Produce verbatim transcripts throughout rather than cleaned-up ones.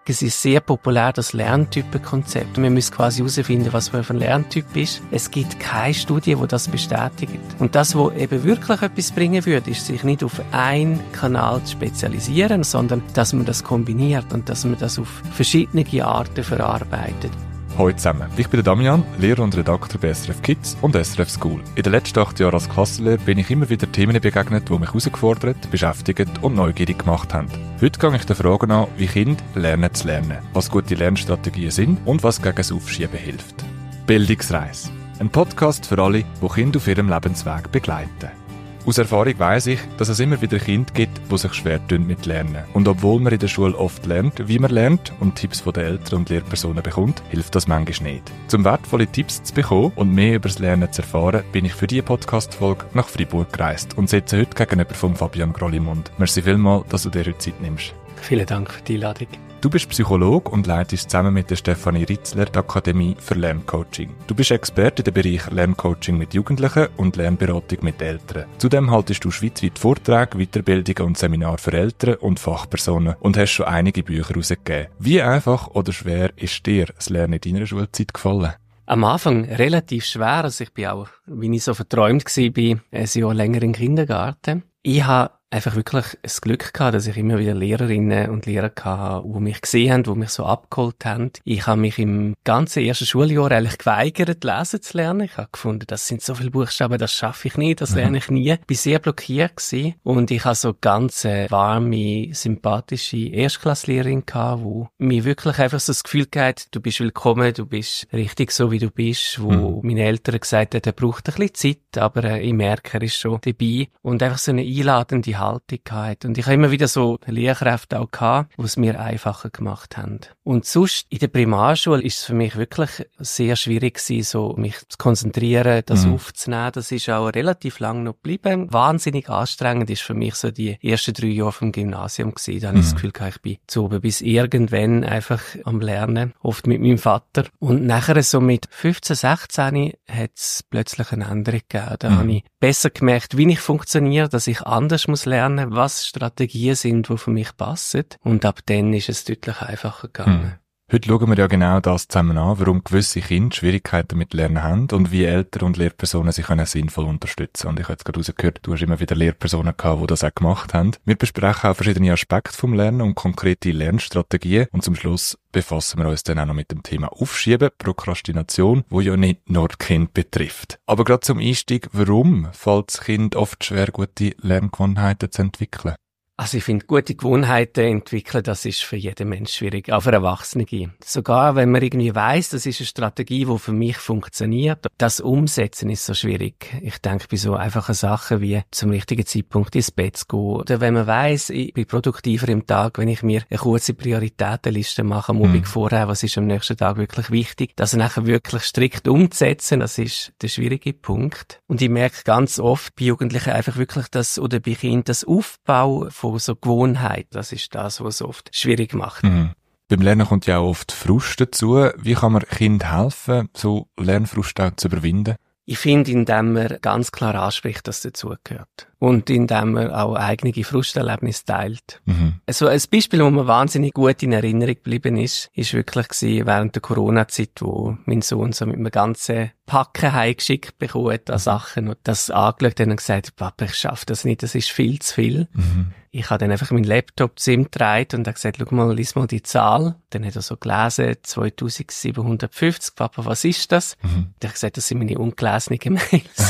Es ist sehr populär, das Lerntypenkonzept. Wir müssen quasi herausfinden, was für ein Lerntyp ist. Es gibt keine Studie, die das bestätigt. Und das, was eben wirklich etwas bringen würde, ist, sich nicht auf einen Kanal zu spezialisieren, sondern dass man das kombiniert und dass man das auf verschiedene Arten verarbeitet. Hallo zusammen, ich bin der Damian, Lehrer und Redakteur bei S R F Kids und S R F School. In den letzten acht Jahren als Klassenlehrer bin ich immer wieder Themen begegnet, die mich herausgefordert, beschäftigt und neugierig gemacht haben. Heute gehe ich der Frage an, wie Kinder lernen zu lernen, was gute Lernstrategien sind und was gegen das Aufschieben hilft. Bildungsreise. Ein Podcast für alle, die Kinder auf ihrem Lebensweg begleiten. Aus Erfahrung weiss ich, dass es immer wieder Kinder gibt, die sich schwer tun mit Lernen. Und obwohl man in der Schule oft lernt, wie man lernt und Tipps von den Eltern und Lehrpersonen bekommt, hilft das manchmal nicht. Um wertvolle Tipps zu bekommen und mehr über das Lernen zu erfahren, bin ich für diese Podcast-Folge nach Freiburg gereist und sitze heute gegenüber von Fabian Grollimund. Merci vielmals, dass du dir heute Zeit nimmst. Vielen Dank für die Einladung. Du bist Psychologe und leitest zusammen mit der Stefanie Ritzler die Akademie für Lerncoaching. Du bist Experte in dem Bereich Lerncoaching mit Jugendlichen und Lernberatung mit Eltern. Zudem haltest du schweizweit Vorträge, Weiterbildungen und Seminare für Eltern und Fachpersonen und hast schon einige Bücher herausgegeben. Wie einfach oder schwer ist dir das Lernen in deiner Schulzeit gefallen? Am Anfang relativ schwer. Also ich bin auch, wie ich so verträumt war, ein Jahr länger im Kindergarten. Ich habe einfach wirklich das Glück gehabt, dass ich immer wieder Lehrerinnen und Lehrer hatte, die mich gesehen haben, die mich so abgeholt haben. Ich habe mich im ganzen ersten Schuljahr eigentlich geweigert, lesen zu lernen. Ich habe gefunden, das sind so viele Buchstaben, das schaffe ich nicht, das lerne ich nie. Ich war sehr blockiert gewesen. Und ich hatte so ganz eine warme, sympathische Erstklasslehrerin gehabt, die mir wirklich einfach so das Gefühl hat, du bist willkommen, du bist richtig so, wie du bist, wo mhm. meine Eltern gesagt haben, er braucht ein bisschen Zeit, aber äh, ich merke, er ist schon dabei. Und einfach so eine einladende Haltung gehabt. Und ich habe immer wieder so Lehrkräfte auch gehabt, die es mir einfacher gemacht haben. Und sonst, in der Primarschule ist es für mich wirklich sehr schwierig gewesen, so mich zu konzentrieren, das mhm. aufzunehmen. Das ist auch relativ lang noch geblieben. Wahnsinnig anstrengend ist für mich so die ersten drei Jahre vom Gymnasium gewesen. Da mhm. habe ich das Gefühl gehabt, ich bin zu oben bis irgendwann einfach am Lernen. Oft mit meinem Vater. Und nachher so mit fünfzehn, sechzehn hat es plötzlich eine Änderung gegeben. Da mhm. habe ich besser gemerkt, wie ich funktioniere, dass ich anders muss lernen, was Strategien sind, die für mich passen. Und ab dann ist es deutlich einfacher gegangen. Hm. Heute schauen wir ja genau das zusammen an, warum gewisse Kinder Schwierigkeiten mit Lernen haben und wie Eltern und Lehrpersonen sich können sinnvoll unterstützen. Und ich habe jetzt gerade rausgehört, du hast immer wieder Lehrpersonen gehabt, die das auch gemacht haben. Wir besprechen auch verschiedene Aspekte vom Lernen und konkrete Lernstrategien. Und zum Schluss befassen wir uns dann auch noch mit dem Thema Aufschieben, Prokrastination, wo ja nicht nur die Kinder betrifft. Aber gerade zum Einstieg, warum fällt es Kind oft schwer, gute Lerngewohnheiten zu entwickeln? Also ich finde, gute Gewohnheiten entwickeln, das ist für jeden Mensch schwierig, auch für Erwachsene. Sogar wenn man irgendwie weiss, das ist eine Strategie, die für mich funktioniert, das Umsetzen ist so schwierig. Ich denke bei so einfachen Sachen wie zum richtigen Zeitpunkt ins Bett zu gehen. Oder wenn man weiss, ich bin produktiver im Tag, wenn ich mir eine kurze Prioritätenliste mache am Abend mhm. vorher, was ist am nächsten Tag wirklich wichtig, das nachher wirklich strikt umzusetzen, das ist der schwierige Punkt. Und ich merke ganz oft bei Jugendlichen einfach wirklich das, oder bei Kindern, das Aufbau von so Gewohnheit, das ist das, was es oft schwierig macht. Mhm. Beim Lernen kommt ja auch oft Frust dazu. Wie kann man Kindern helfen, so Lernfrust auch zu überwinden? Ich finde, indem man ganz klar anspricht, dass dazugehört. Und indem man auch eigene Frusterlebnisse teilt. Mhm. Also ein Beispiel, wo mir wahnsinnig gut in Erinnerung geblieben ist, ist wirklich gewesen, während der Corona-Zeit, wo mein Sohn so mit einem ganzen Packen heimgeschickt bekommen hat an Sachen und das angeschaut hat und gesagt, Papa, ich schaffe das nicht, das ist viel zu viel. Mhm. Ich habe dann einfach meinen Laptop zu ihm getragen und habe gesagt, schau mal, lies mal die Zahl. Dann hat er so gelesen, zweitausendsiebenhundertfünfzig. Papa, was ist das? Mhm. Dann habe ich gesagt, das sind meine ungelesenen Mails.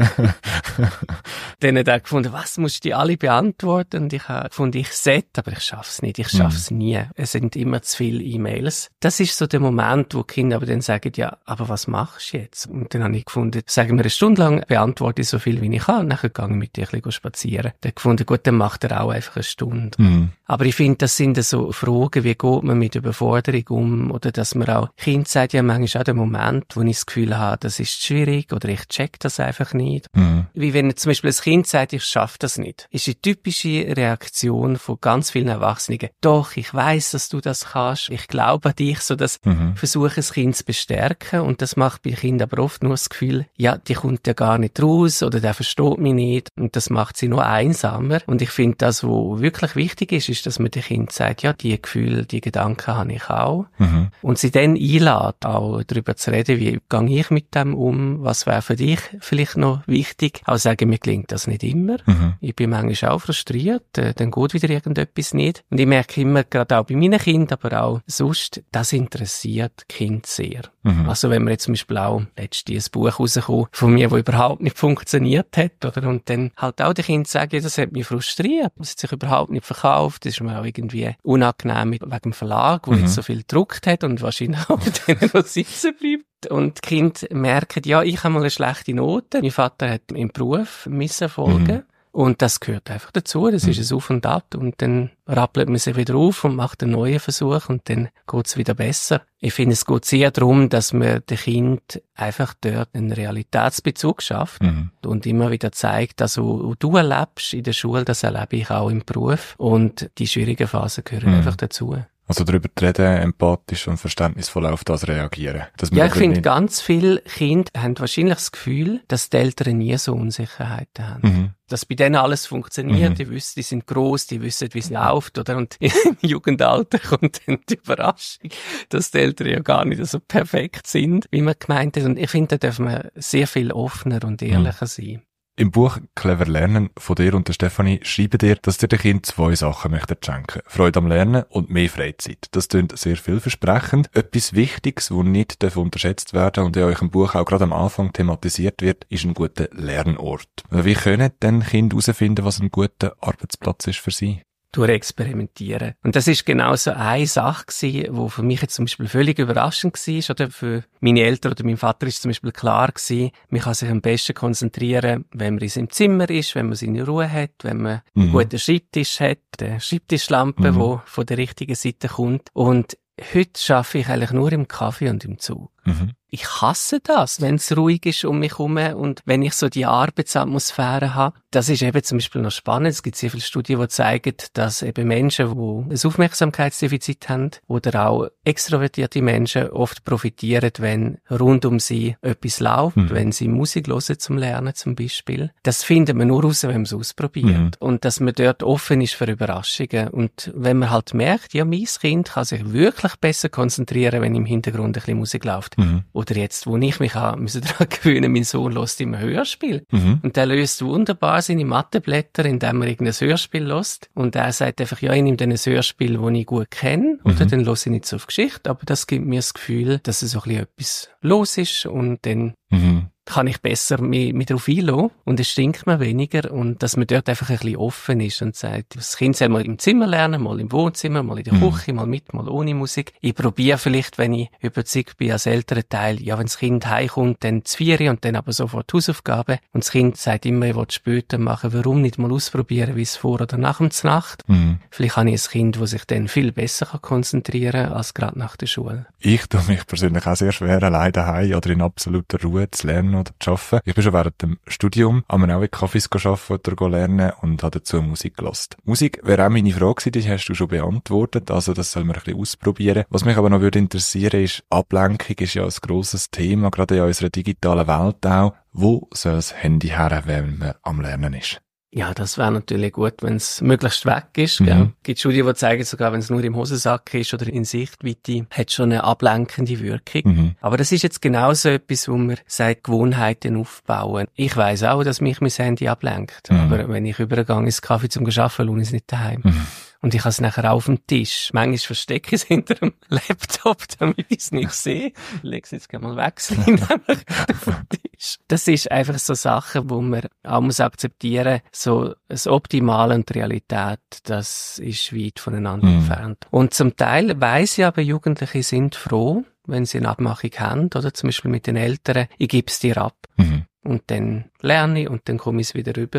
Dann hat er gefunden, was, musst du die alle beantworten? Und ich habe gefunden, ich sollte, aber ich schaffe es nicht, ich schaffe es mhm. nie. Es sind immer zu viele E-Mails. Das ist so der Moment, wo die Kinder aber dann sagen, ja, aber was machst du jetzt? Und dann habe ich gefunden, sagen wir eine Stunde lang, beantworte ich so viel, wie ich kann. Und dann gehe ich mit dir ein bisschen spazieren. Dann gefunden, gut, dann macht er auch einfach eine Stunde. Mhm. Aber ich finde, das sind so Fragen, wie geht man mit Überforderung um? Oder dass man auch, Kind sagt ja manchmal auch den Moment, wo ich das Gefühl habe, das ist schwierig oder ich check das einfach nicht. Mhm. Wie wenn zum Beispiel ein Kind sagt, sagt, ich schaffe das nicht, ist die typische Reaktion von ganz vielen Erwachsenen. Doch, ich weiss, dass du das kannst. Ich glaube an dich, so dass Mhm. ich versuche, das Kind zu bestärken. Und das macht bei Kindern aber oft nur das Gefühl, ja, die kommt ja gar nicht raus oder der versteht mich nicht. Und das macht sie nur einsamer. Und ich finde, das, was wirklich wichtig ist, ist, dass man dem Kind sagt, ja, die Gefühle, die Gedanken habe ich auch. Mhm. Und sie dann einlädt, auch darüber zu reden, wie gehe ich mit dem um, was wäre für dich vielleicht noch wichtig. Auch sagen, mir gelingt das nicht immer. Mhm. Ich bin manchmal auch frustriert, äh, dann geht wieder irgendetwas nicht. Und ich merke immer, gerade auch bei meinen Kindern, aber auch sonst, das interessiert die Kinder sehr. Mhm. Also wenn wir jetzt zum Beispiel auch letztens ein Buch rausgekommen von mir, das überhaupt nicht funktioniert hat, oder? Und dann halt auch die Kinder sagen, ja, das hat mich frustriert, das hat sich überhaupt nicht verkauft, das ist mir auch irgendwie unangenehm wegen dem Verlag, der Mhm. jetzt so viel gedruckt hat und wahrscheinlich auch bei denen noch sitzen bleibt. Und die Kinder merken, ja, ich habe mal eine schlechte Note, mein Vater hat im Beruf Misserfolge. Mhm. Und das gehört einfach dazu, das ist ein Auf und Ab. Und dann rappelt man sich wieder auf und macht einen neuen Versuch und dann geht's wieder besser. Ich finde, es geht sehr darum, dass man dem Kind einfach dort einen Realitätsbezug schafft Mhm. und immer wieder zeigt, dass was du erlebst in der Schule, das erlebe ich auch im Beruf. Und die schwierigen Phasen gehören Mhm. einfach dazu. Also darüber zu reden, empathisch und verständnisvoll auf das reagieren. Dass man Ja, ich aber finde, nicht- ganz viele Kinder haben wahrscheinlich das Gefühl, dass die Eltern nie so Unsicherheiten haben. Mhm. Dass bei denen alles funktioniert, Mhm. die wissen, die sind gross, die wissen, wie es läuft, oder? Und im Jugendalter kommt dann die Überraschung, dass die Eltern ja gar nicht so perfekt sind, wie man gemeint hat. Und ich finde, da dürfen wir sehr viel offener und ehrlicher sein. Im Buch «Clever Lernen» von dir und der Stefanie schreiben dir, dass dir den Kind zwei Sachen möchtet schenken. Freude am Lernen und mehr Freizeit. Das klingt sehr vielversprechend. Etwas Wichtiges, das nicht unterschätzt werden darf und in eurem Buch auch gerade am Anfang thematisiert wird, ist ein guter Lernort. Wie können denn Kinder herausfinden, was ein guter Arbeitsplatz ist für sie? Durch Experimentieren. Und das ist genau so eine Sache gewesen, wo für mich jetzt zum Beispiel völlig überraschend war, oder für meine Eltern oder mein Vater ist zum Beispiel klar gewesen, man kann sich am besten konzentrieren, wenn man in seinem Zimmer ist, wenn man seine Ruhe hat, wenn man Mhm. einen guten Schreibtisch hat, eine Schreibtischlampe, Mhm. die von der richtigen Seite kommt. Und heute arbeite ich eigentlich nur im Kaffee und im Zug. Mhm. Ich hasse das, wenn es ruhig ist um mich herum und wenn ich so die Arbeitsatmosphäre habe. Das ist eben zum Beispiel noch spannend. Es gibt sehr viele Studien, die zeigen, dass eben Menschen, die ein Aufmerksamkeitsdefizit haben oder auch extrovertierte Menschen oft profitieren, wenn rund um sie etwas läuft, Mhm. wenn sie Musik hören zum Lernen zum Beispiel. Das findet man nur raus, wenn man es ausprobiert. Mhm. Und dass man dort offen ist für Überraschungen. Und wenn man halt merkt, ja, mein Kind kann sich wirklich besser konzentrieren, wenn im Hintergrund ein bisschen Musik läuft. Mhm. Oder jetzt, wo ich mich habe, müssen daran gewöhnen, mein Sohn hört immer Hörspiel. Mhm. Und der löst wunderbar seine Matheblätter, indem er irgendein Hörspiel hört. Und er sagt einfach, ja, ich nehme dann ein Hörspiel, das ich gut kenne. Oder Mhm. dann höre ich nicht so auf Geschichte. Aber das gibt mir das Gefühl, dass es so ein bisschen etwas los ist. Und dann Mhm. kann ich besser mich, mich darauf einlassen und es stinkt mir weniger und dass man dort einfach ein bisschen offen ist und sagt, das Kind soll mal im Zimmer lernen, mal im Wohnzimmer, mal in der Mhm. Küche, mal mit, mal ohne Musik. Ich probiere vielleicht, wenn ich überzeugt bin als älterer Teil, ja, wenn das Kind heimkommt, dann zu vier und dann aber sofort Hausaufgaben und das Kind sagt immer, ich will später machen, warum nicht mal ausprobieren, wie es vor oder nach dem Znacht. Mhm. Vielleicht habe ich ein Kind, das sich dann viel besser konzentrieren kann, als gerade nach der Schule. Ich tue mich persönlich auch sehr schwer, allein daheim oder in absoluter Ruhe zu lernen oder zu arbeiten. Ich bin schon während dem Studium einmal auch in Cafés arbeiten oder lernen und habe dazu Musik gehört. Musik wäre auch meine Frage gewesen, die hast du schon beantwortet, also das soll man ein bisschen ausprobieren. Was mich aber noch würde interessieren ist, Ablenkung ist ja ein grosses Thema, gerade in unserer digitalen Welt auch. Wo soll das Handy her, wenn man am Lernen ist? Ja, das wäre natürlich gut, wenn es möglichst weg ist. Mhm. Gell? Es gibt Studien, die zeigen, sogar wenn es nur im Hosensack ist oder in Sichtweite, hat schon eine ablenkende Wirkung. Mhm. Aber das ist jetzt genauso etwas, wo man sagt, Gewohnheiten aufbauen. Ich weiss auch, dass mich mein Handy ablenkt. Mhm. Aber wenn ich übergehe ins Kaffee zum Arbeiten, lohne ich es nicht daheim. Mhm. Und ich habe es nachher auf dem Tisch. Manchmal verstecke ich es hinter dem Laptop, damit ich es nicht sehe. Ich lege es jetzt gerne mal weg, nämlich auf dem Tisch. Das ist einfach so Sachen, wo man auch muss akzeptieren, so das Optimale und die Realität, das ist weit voneinander Mhm. entfernt. Und zum Teil weiss ich aber, Jugendliche sind froh, wenn sie eine Abmachung haben, oder zum Beispiel mit den Eltern, ich gebe es dir ab. Mhm. Und dann lerne ich und dann komme ich es wieder rüber.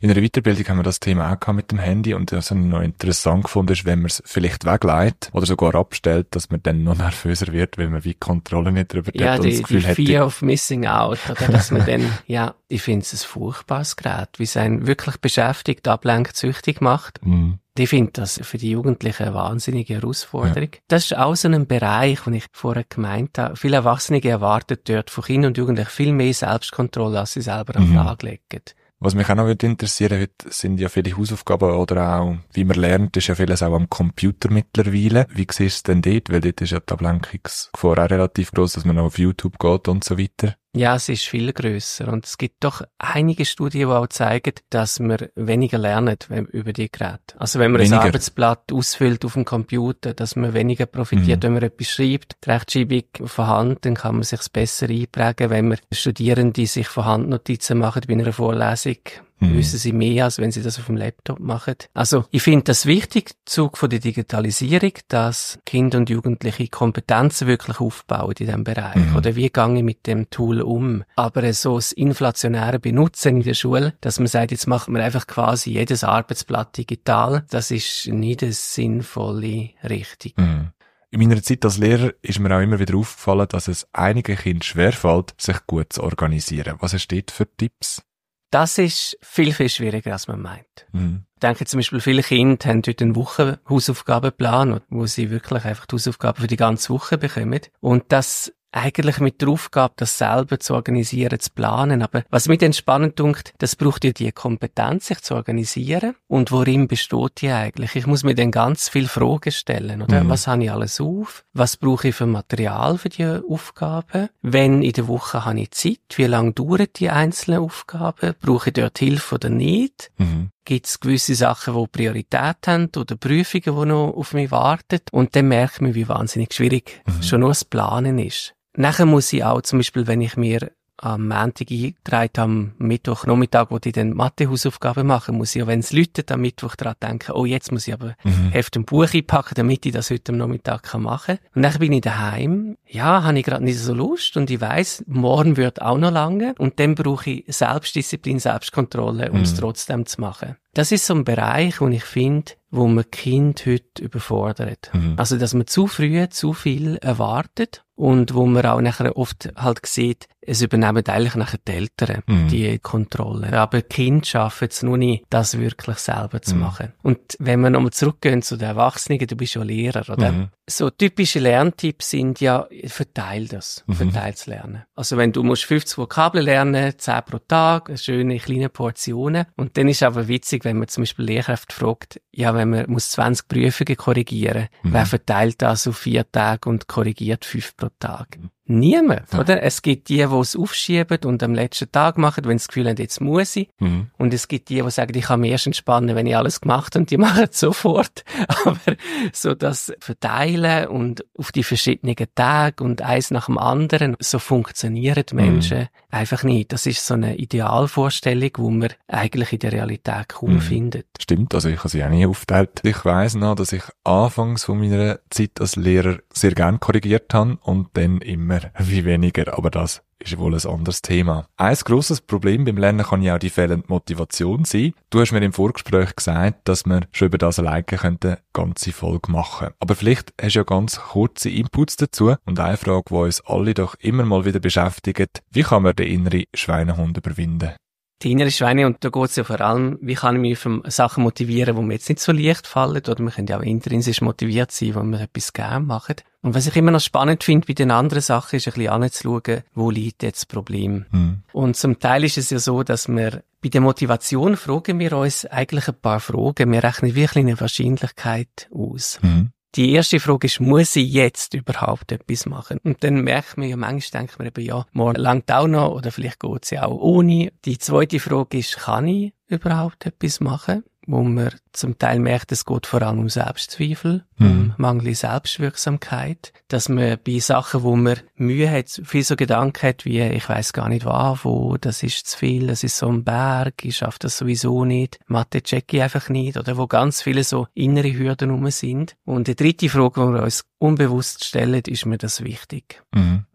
In einer Weiterbildung haben wir das Thema auch gehabt mit dem Handy und was ich noch interessant gefunden ist, wenn man es vielleicht wegleitet oder sogar abstellt, dass man dann noch nervöser wird, weil man wie Kontrolle nicht darüber ja, hat und die, das Gefühl die hat. Fear die of Missing Out, oder dass man dann, ja, ich finde es ein furchtbares Gerät, wie es einen wirklich beschäftigt, ablenkt, süchtig macht. Mhm. Ich finde das für die Jugendlichen eine wahnsinnige Herausforderung. Ja. Das ist auch so ein Bereich, den ich vorher gemeint habe. Viele Erwachsene erwarten dort von Kindern und Jugendlichen viel mehr Selbstkontrolle, als sie selber an den Tag legen. Was mich auch noch interessieren würde, sind ja viele Hausaufgaben oder auch, wie man lernt, ist ja vieles auch am Computer mittlerweile. Wie siehst du es denn dort? Weil dort ist ja die Ablenkungsgefahr auch relativ gross, dass man auch auf YouTube geht und so weiter. Ja, es ist viel grösser und es gibt doch einige Studien, die auch zeigen, dass man weniger lernt über die Geräte. Also wenn man weniger. ein Arbeitsblatt ausfüllt auf dem Computer, dass man weniger profitiert, mhm. wenn man etwas schreibt, die Rechtschreibung von Hand, dann kann man sich besser einprägen. Wenn man Studierende sich von Hand Notizen machen bei einer Vorlesung, mhm. wissen sie mehr, als wenn sie das auf dem Laptop machen. Also ich finde das wichtig, Zug von der Digitalisierung, dass Kinder und Jugendliche Kompetenzen wirklich aufbauen in diesem Bereich. Mhm. Oder wie gehe ich mit dem Tool um? Aber so das inflationäre Benutzen in der Schule, dass man sagt, jetzt macht man einfach quasi jedes Arbeitsblatt digital, das ist nicht eine sinnvolle Richtung. Mhm. In meiner Zeit als Lehrer ist mir auch immer wieder aufgefallen, dass es einigen Kindern schwerfällt, sich gut zu organisieren. Was hast du dort für Tipps? Das ist viel, viel schwieriger, als man meint. Mhm. Ich denke zum Beispiel, viele Kinder haben heute einen Wochenhausaufgabenplan, wo sie wirklich einfach die Hausaufgaben für die ganze Woche bekommen. Und das eigentlich mit der Aufgabe, das selber zu organisieren, zu planen. Aber was mich dann spannend dunkt, das braucht ja die Kompetenz, sich zu organisieren. Und worin besteht die eigentlich? Ich muss mir dann ganz viele Fragen stellen, oder? Mhm. Was habe ich alles auf? Was brauche ich für Material für die Aufgaben? Wenn in der Woche habe ich Zeit? Wie lange dauern die einzelnen Aufgaben? Brauche ich dort Hilfe oder nicht? Mhm. Gibt es gewisse Sachen, die Priorität haben oder Prüfungen, die noch auf mich warten? Und dann merke ich mir, wie wahnsinnig schwierig mhm. schon nur das Planen ist. Nachher muss ich auch, zum Beispiel, wenn ich mir am Montag eingetragen am Mittwochnachmittag, wo ich dann Mathe-Hausaufgaben mache, muss ich auch, wenn es läutet, am Mittwoch daran denken, oh, jetzt muss ich aber mhm. Heft und Buch einpacken, damit ich das heute am Nachmittag machen kann. Und dann bin ich daheim. Ja, habe ich gerade nicht so Lust und ich weiss, morgen wird auch noch lange und dann brauche ich Selbstdisziplin, Selbstkontrolle, um mhm. es trotzdem zu machen. Das ist so ein Bereich, wo ich finde, wo man Kind heute überfordert. Mhm. Also, dass man zu früh zu viel erwartet und wo man auch nachher oft halt sieht, es übernehmen eigentlich nachher die Eltern mhm. die Kontrolle. Aber die Kinder schaffen es nur nicht, das wirklich selber zu mhm. machen. Und wenn wir nochmal zurückgehen zu den Erwachsenen, du bist ja Lehrer, oder? Mhm. So typische Lerntipps sind ja, verteil das, mhm. verteil das Lernen. Also wenn du musst fünfzig Vokabeln lernen, zehn pro Tag, schöne kleine Portionen. Und dann ist aber witzig, wenn man zum Beispiel Lehrkräfte fragt, ja, wenn man muss zwanzig Prüfungen korrigieren, mhm. wer verteilt das auf vier Tage und korrigiert fünf pro Tag? Mhm. Niemand, ja. oder? Es gibt die, die es aufschieben und am letzten Tag machen, wenn sie das Gefühl haben, jetzt muss ich. Mhm. Und es gibt die, die sagen, ich kann mich erst entspannen, wenn ich alles gemacht habe, und die machen es sofort. Aber so das Verteilen und auf die verschiedenen Tage und eins nach dem anderen, so funktionieren die Menschen mhm. einfach nicht. Das ist so eine Idealvorstellung, die man eigentlich in der Realität kaum mhm. findet. Stimmt, also ich habe sie auch nie aufgeteilt. Ich weiss noch, dass ich anfangs von meiner Zeit als Lehrer sehr gern korrigiert habe und dann immer wie weniger, aber das ist wohl ein anderes Thema. Ein grosses Problem beim Lernen kann ja auch die fehlende Motivation sein. Du hast mir im Vorgespräch gesagt, dass wir schon über das alleine eine ganze Folge machen. Aber vielleicht hast du ja ganz kurze Inputs dazu und eine Frage, die uns alle doch immer mal wieder beschäftigt: Wie kann man den inneren Schweinehund überwinden? Die innere Schweine, und da geht es ja vor allem, wie kann ich mich für Sachen motivieren, die mir jetzt nicht so leicht fallen, oder wir können ja auch intrinsisch motiviert sein, wenn wir etwas gerne machen. Und was ich immer noch spannend finde bei den anderen Sachen, ist ein bisschen anzuschauen, wo liegt jetzt das Problem. Mhm. Und zum Teil ist es ja so, dass wir bei der Motivation fragen wir uns eigentlich ein paar Fragen. Wir rechnen wirklich eine Wahrscheinlichkeit aus. Mhm. Die erste Frage ist, muss ich jetzt überhaupt etwas machen? Und dann merkt man ja, manchmal denkt man eben, ja, morgen langt auch noch, oder vielleicht geht es ja auch ohne. Die zweite Frage ist, kann ich überhaupt etwas machen? Wo man zum Teil merkt, es geht vor allem um Selbstzweifel, mhm. um mangelnde Selbstwirksamkeit, dass man bei Sachen, wo man Mühe hat, viel so Gedanken hat, wie, ich weiss gar nicht wo, das ist zu viel, das ist so ein Berg, ich schaffe das sowieso nicht, Mathe checke ich einfach nicht, oder wo ganz viele so innere Hürden rum sind. Und die dritte Frage, die wir uns unbewusst stellen, ist mir das wichtig? Mhm.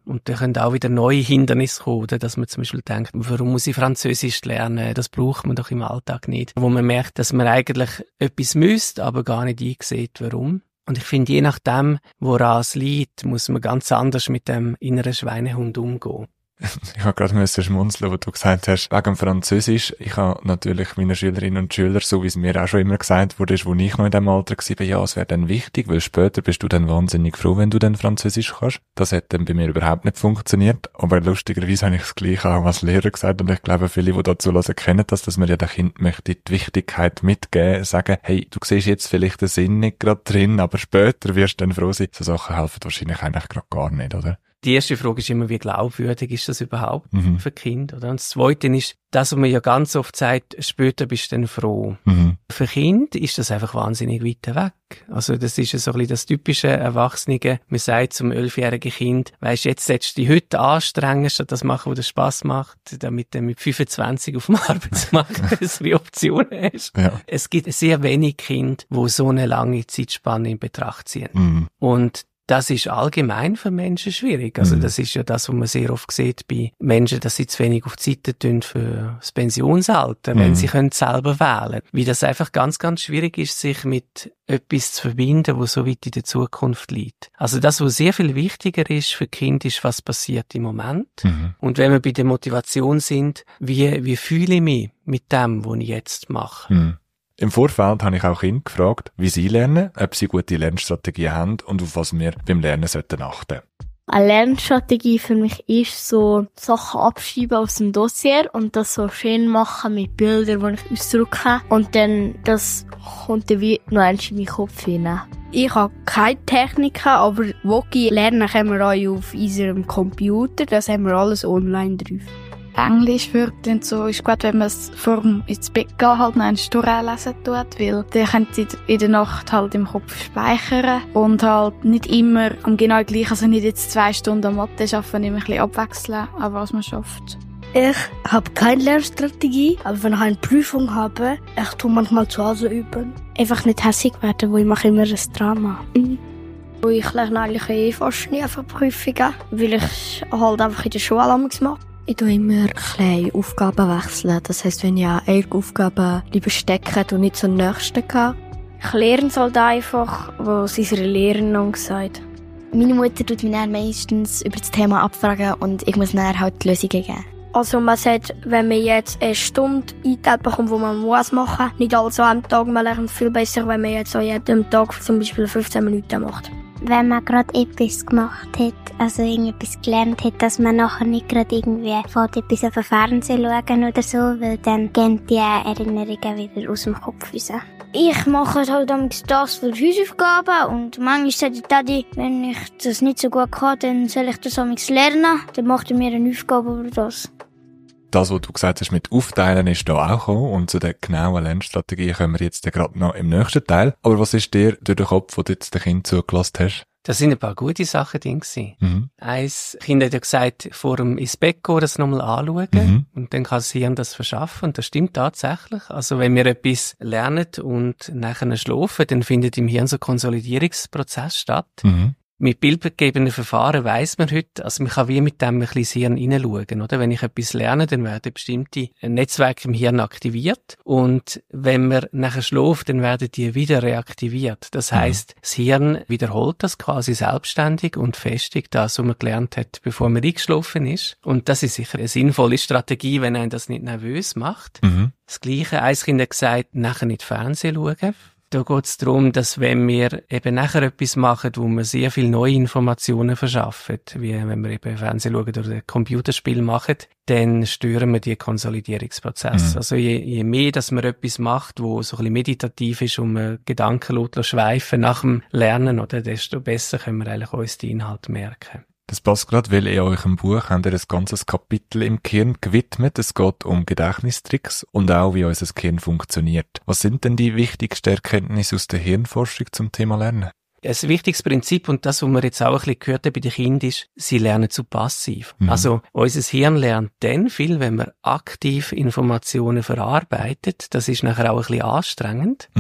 Und da können auch wieder neue Hindernisse kommen, dass man zum Beispiel denkt, warum muss ich Französisch lernen? Das braucht man doch im Alltag nicht. Wo man merkt, dass man eigentlich etwas müsste, aber gar nicht einsieht, warum. Und ich finde, je nachdem, woran es liegt, muss man ganz anders mit dem inneren Schweinehund umgehen. Ich habe gerade müssen schmunzeln, wo du gesagt hast, wegen Französisch. Ich habe natürlich meinen Schülerinnen und Schülern, so wie es mir auch schon immer gesagt wurde, wo ich noch in dem Alter war, ja, es wäre dann wichtig, weil später bist du dann wahnsinnig froh, wenn du dann Französisch kannst. Das hat dann bei mir überhaupt nicht funktioniert. Aber lustigerweise habe ich das Gleiche auch als Lehrer gesagt und ich glaube, viele, die dazu hören, kennen das, dass man ja dem Kind möchte die Wichtigkeit mitgeben, sagen, hey, du siehst jetzt vielleicht den Sinn nicht gerade drin, aber später wirst du dann froh sein. So Sachen helfen wahrscheinlich eigentlich gerade gar nicht, oder? Die erste Frage ist immer, wie glaubwürdig ist das überhaupt mhm. für Kinder? Oder? Und das Zweite ist, das, was man ja ganz oft sagt, später bist du dann froh. Mhm. Für Kinder ist das einfach wahnsinnig weit weg. Also das ist so ein bisschen das typische Erwachsene. Man sagt zum elfjährigen Kind, weisst, jetzt solltest du dich heute anstrengen, statt das machen, was dir Spass macht, damit du mit fünfundzwanzig auf dem Arbeitsmarkt bessere Optionen hast. Ja. Es gibt sehr wenig Kinder, die so eine lange Zeitspanne in Betracht ziehen. Mhm. Und das ist allgemein für Menschen schwierig. Also mhm. das ist ja das, was man sehr oft sieht bei Menschen, dass sie zu wenig auf die Seite tun für das Pensionsalter, mhm. wenn sie können selber wählen. Wie das einfach ganz, ganz schwierig ist, sich mit etwas zu verbinden, was so weit in der Zukunft liegt. Also das, was sehr viel wichtiger ist für Kinder, ist, was passiert im Moment. Mhm. Und wenn wir bei der Motivation sind, wie, wie fühle ich mich mit dem, was ich jetzt mache? Mhm. Im Vorfeld habe ich auch Kinder gefragt, wie sie lernen, ob sie gute Lernstrategien haben und auf was wir beim Lernen sollten achten. Eine Lernstrategie für mich ist so Sachen abschreiben aus dem Dossier und das so schön machen mit Bildern, die ich ausdrücke. Und dann, das kommt dann wie noch eins in meinen Kopf hinein. Ich habe keine Techniken, aber Woki lernen können wir auch auf unserem Computer. Das haben wir alles online drauf. Englisch wirkt so, ist gut, wenn man es vor dem ins Bett gehen halt noch ein durchlesen tut, weil dann können sie in der Nacht halt im Kopf speichern und halt nicht immer am genau gleich, also nicht jetzt zwei Stunden Mathe schaffen, sondern immer ein bisschen abwechseln, an was man schafft. Ich habe keine Lernstrategie, aber wenn ich eine Prüfung habe, ich tue manchmal zu Hause üben. Einfach nicht hässig werden, weil ich mache immer ein Drama. Mhm. Ich lerne eigentlich eh fast nie für Prüfungen, weil ich halt einfach in der Schule alles mache. Ich tue immer kleine Aufgaben wechseln. Das heisst, wenn ich an eine Aufgabe lieber stecke und nicht zur nächsten gehe. Ich lerne es halt einfach, was unsere Lehrerin gesagt hat. Meine Mutter tut mich dann meistens über das Thema abfragen und ich muss dann halt die Lösungen geben. Also man sagt, wenn man jetzt eine Stunde eingeteilt bekommt, wo man was machen muss, nicht alles an einem Tag, man lernt viel besser, wenn man jetzt an jedem Tag zum Beispiel fünfzehn Minuten macht. Wenn man gerade etwas gemacht hat, also irgendetwas gelernt hat, dass man nachher nicht gerade irgendwie fährt, etwas auf den Fernsehen schauen oder so, weil dann gehen die Erinnerungen wieder aus dem Kopf raus. Ich mache halt das für Hausaufgaben und manchmal sagt Daddy, wenn ich das nicht so gut kann, dann soll ich das lernen. Dann macht er mir eine Aufgabe über das. Das, was du gesagt hast mit Aufteilen, ist da auch gekommen. Und zu der genauen Lernstrategie kommen wir jetzt gerade noch im nächsten Teil. Aber was ist dir durch den Kopf, wo du jetzt den Kind zugelassen hast? Da sind ein paar gute Sachen drin gewesen. Mhm. Eins Kind hat ja gesagt, vor dem ins Bett gehen, das nochmal anschauen. Mhm. Und dann kann das Hirn das verschaffen. Und das stimmt tatsächlich. Also wenn wir etwas lernen und nachher schlafen, dann findet im Hirn so ein Konsolidierungsprozess statt. Mhm. Mit bildgebenden Verfahren weiss man heute, also man kann wie mit dem ein bisschen ins Hirn hineinschauen, oder? Wenn ich etwas lerne, dann werden bestimmte Netzwerke im Hirn aktiviert. Und wenn man nachher schläft, dann werden die wieder reaktiviert. Das heisst, das Hirn wiederholt das quasi selbstständig und festigt das, was man gelernt hat, bevor man eingeschlafen ist. Und das ist sicher eine sinnvolle Strategie, wenn einen das nicht nervös macht. Mhm. Das Gleiche, ein Kind hat gesagt, nachher nicht Fernsehen schauen. Da geht es darum, dass wenn wir eben nachher etwas machen, wo wir sehr viel neue Informationen verschaffen, wie wenn wir eben Fernsehen schauen oder ein Computerspiel machen, dann stören wir die Konsolidierungsprozesse. Mhm. Also je, je mehr, dass man etwas macht, wo so ein bisschen meditativ ist und man gedankenlos schweifen nach dem Lernen, oder, desto besser können wir eigentlich uns die Inhalte merken. Das passt gerade, weil in eurem Buch habt ihr ein ganzes Kapitel im Gehirn gewidmet. Es geht um Gedächtnistricks und auch, wie unser Gehirn funktioniert. Was sind denn die wichtigsten Erkenntnisse aus der Hirnforschung zum Thema Lernen? Ein wichtiges Prinzip, und das, was wir jetzt auch ein bisschen gehört haben bei den Kindern, ist, sie lernen zu passiv. Mhm. Also, unser Hirn lernt dann viel, wenn man aktiv Informationen verarbeitet. Das ist nachher auch ein bisschen anstrengend. Mhm.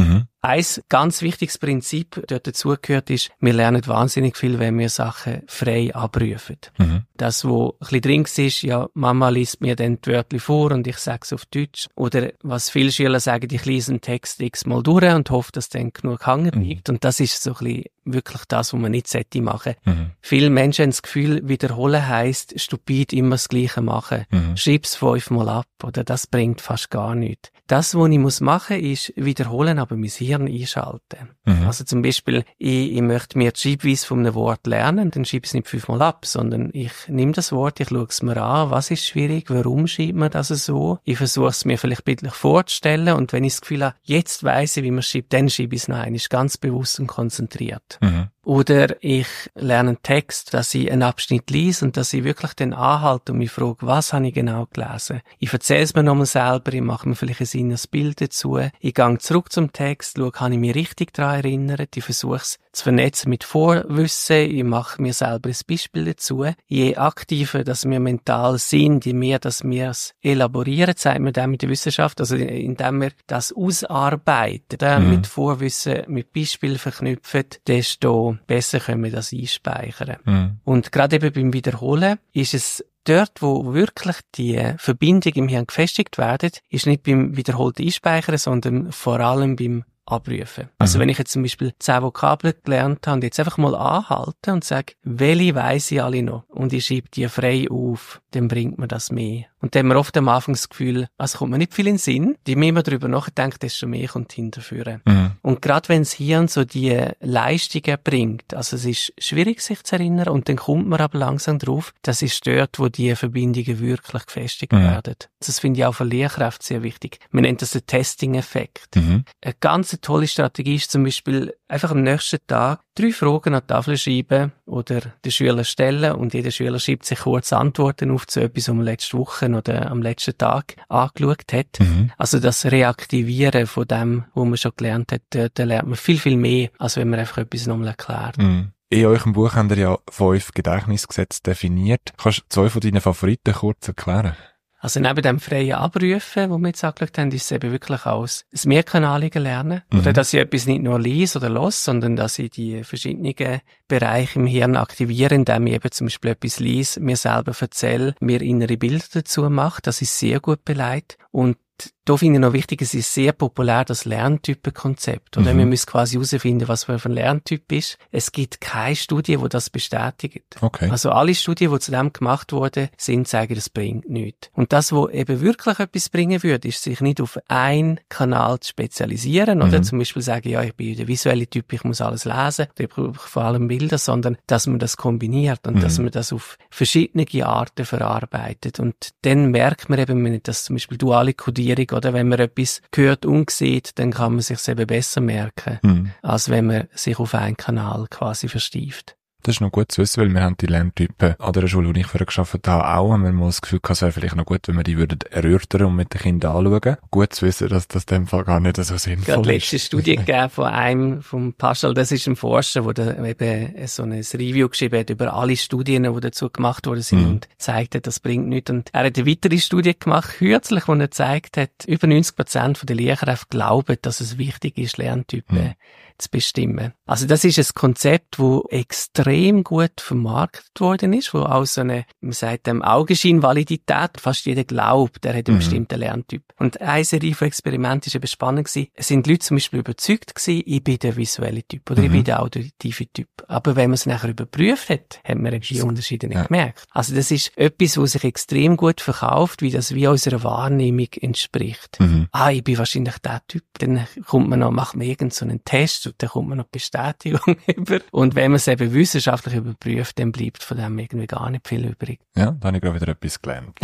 ein ganz wichtiges Prinzip dort dazugehört ist, wir lernen wahnsinnig viel, wenn wir Sachen frei abrufen. Mhm. Das, wo ein bisschen drin ist, ja, Mama liest mir dann die Wörter vor und ich sage es auf Deutsch. Oder was viele Schüler sagen, ich lese einen Text x-mal durch und hoffe, dass dann genug hängen bleibt. Mhm. Und das ist so ein bisschen wirklich das, was man nicht sollte machen. Mhm. Viele Menschen haben das Gefühl, wiederholen heisst, stupid immer das Gleiche machen. Mhm. Schreib's fünfmal ab, oder das bringt fast gar nichts. Das, was ich muss machen, ist wiederholen, aber mein Hirn einschalten. Mhm. Also zum Beispiel, ich, ich möchte mir die Schreibweise von einem Wort lernen, dann schreibe ich es nicht fünfmal ab, sondern ich nehme das Wort, ich schaue es mir an, was ist schwierig, warum schreibt man das so? Ich versuche es mir vielleicht bildlich vorzustellen und wenn ich das Gefühl habe, jetzt weiss ich, wie man schreibt, dann schreibe ich es noch einmal, ganz bewusst und konzentriert. Mhm. Oder ich lerne einen Text, dass ich einen Abschnitt lese und dass ich wirklich dann anhalte und mich frage, was habe ich genau gelesen? Ich erzähle es mir nochmal selber, ich mache mir vielleicht ein inneres Bild dazu. Ich gehe zurück zum Text, schaue, habe ich mich richtig daran erinnert. Ich versuche es zu vernetzen mit Vorwissen. Ich mache mir selber ein Beispiel dazu. Je aktiver, dass wir mental sind, je mehr, dass wir es elaborieren, sagt man dann mit der Wissenschaft, also indem wir das ausarbeiten, mhm. mit Vorwissen, mit Beispielen verknüpfen, desto besser können wir das einspeichern. Mhm. Und gerade eben beim Wiederholen ist es dort, wo wirklich die Verbindung im Hirn gefestigt werden, ist nicht beim wiederholten Einspeichern, sondern vor allem beim Abrufen. Also mhm. wenn ich jetzt zum Beispiel zehn Vokabeln gelernt habe und jetzt einfach mal anhalte und sage, welche weiss ich alle noch und ich schreibe die frei auf, dann bringt mir das mehr. Und dann haben wir oft am Anfang das Gefühl, also kommt mir nicht viel in den Sinn, je mehr man darüber nachdenkt, desto mehr kommt hinterführen. Mhm. Und gerade wenn das Hirn so die Leistungen bringt, also es ist schwierig sich zu erinnern und dann kommt man aber langsam drauf, das ist dort, wo die Verbindungen wirklich gefestigt mhm. werden. Das finde ich auch für Lehrkräfte sehr wichtig. Man nennt das den Testing-Effekt. Mhm. Eine ganz tolle Strategie ist zum Beispiel einfach am nächsten Tag drei Fragen an die Tafel schreiben oder den Schüler stellen und jeder Schüler schreibt sich kurz Antworten auf zu etwas, was man letzte Woche oder am letzten Tag angeschaut hat. Mhm. Also das Reaktivieren von dem, was man schon gelernt hat, da, da lernt man viel, viel mehr, als wenn man einfach etwas nochmal erklärt. Mhm. In eurem Buch habt ihr ja fünf Gedächtnisgesetze definiert. Kannst du zwei von deinen Favoriten kurz erklären? Also neben dem freien Abrufen, wo wir jetzt angeschaut haben, ist es eben wirklich aus das mehrkanalige Lernen. Mhm. Oder dass ich etwas nicht nur lese oder los, sondern dass ich die verschiedenen Bereiche im Hirn aktiviere, indem ich eben zum Beispiel etwas lese, mir selber erzähle, mir innere Bilder dazu mache. Das ist sehr gut beleidigt. Und da finde ich noch wichtig, es ist sehr populär, das Lerntypenkonzept. Oder mhm. wir müssen quasi herausfinden, was für ein Lerntyp ist. Es gibt keine Studie, die das bestätigt. Okay. Also alle Studien, die zu dem gemacht wurden, sind, sagen, das bringt nichts. Und das, was eben wirklich etwas bringen würde, ist, sich nicht auf einen Kanal zu spezialisieren. Mhm. Oder zum Beispiel sagen, ja, ich bin der visuelle Typ, ich muss alles lesen. Ich brauche vor allem Bilder, sondern dass man das kombiniert und mhm. dass man das auf verschiedene Arten verarbeitet. Und dann merkt man eben, dass zum Beispiel duale Kodierung, oder wenn man etwas hört und sieht, dann kann man sich eben besser merken, mhm. als wenn man sich auf einen Kanal quasi verstieft. Das ist noch gut zu wissen, weil wir haben die Lerntypen an der Schule, wo ich vorher gearbeitet habe, auch, haben wir mal das Gefühl gehabt, es wäre vielleicht noch gut, wenn wir die würden erörtern und mit den Kindern anschauen. Gut zu wissen, dass das in dem Fall gar nicht so sinnvoll ist. Ich habe die letzte Studie gegeben von einem, vom Paschal, das ist ein Forscher, der eben so ein Review geschrieben hat über alle Studien, die dazu gemacht worden sind mhm. und zeigt hat, das bringt nichts. Und er hat eine weitere Studie gemacht, kürzlich, wo er gezeigt hat, über neunzig Prozent der Lehrkräfte glauben, dass es wichtig ist, Lerntypen mhm. zu bestimmen. Also das ist ein Konzept, das extrem gut vermarktet worden ist, wo auch so eine, man sagt dem Augenscheinvalidität, fast jeder glaubt, er hat einen mhm. bestimmten Lerntyp. Und eine Serie von Experimenten war eben spannend gewesen. Es sind Leute zum Beispiel überzeugt gewesen, ich bin der visuelle Typ oder mhm. ich bin der auditive Typ. Aber wenn man es nachher überprüft hat, hat man die Unterschiede nicht ja. gemerkt. Also das ist etwas, was sich extrem gut verkauft, wie das wie unserer Wahrnehmung entspricht. Mhm. Ah, ich bin wahrscheinlich der Typ. Dann kommt man noch, macht man irgend so einen Test und dann kommt man noch Bestätigung über. Und wenn man es eben wissenschaftlich überprüft, dann bleibt von dem irgendwie gar nicht viel übrig. Ja, da habe ich gerade wieder etwas gelernt.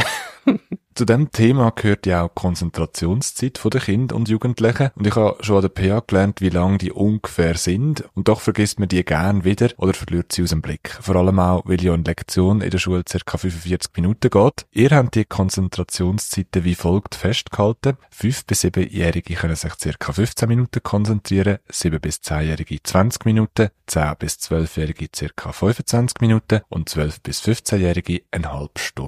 Zu diesem Thema gehört ja auch die Konzentrationszeit der Kinder und Jugendlichen. Und ich habe schon an der P A gelernt, wie lang die ungefähr sind. Und doch vergisst man die gern wieder oder verliert sie aus dem Blick. Vor allem auch, weil ja eine Lektion in der Schule ca. fünfundvierzig Minuten geht. Ihr habt die Konzentrationszeiten wie folgt festgehalten. fünf- bis siebenjährige können sich ca. fünfzehn Minuten konzentrieren, sieben- bis zehnjährige zwanzig Minuten, zehn- bis zwölfjährige ca. fünfundzwanzig Minuten und zwölf- bis fünfzehnjährige eine halbe Stunde.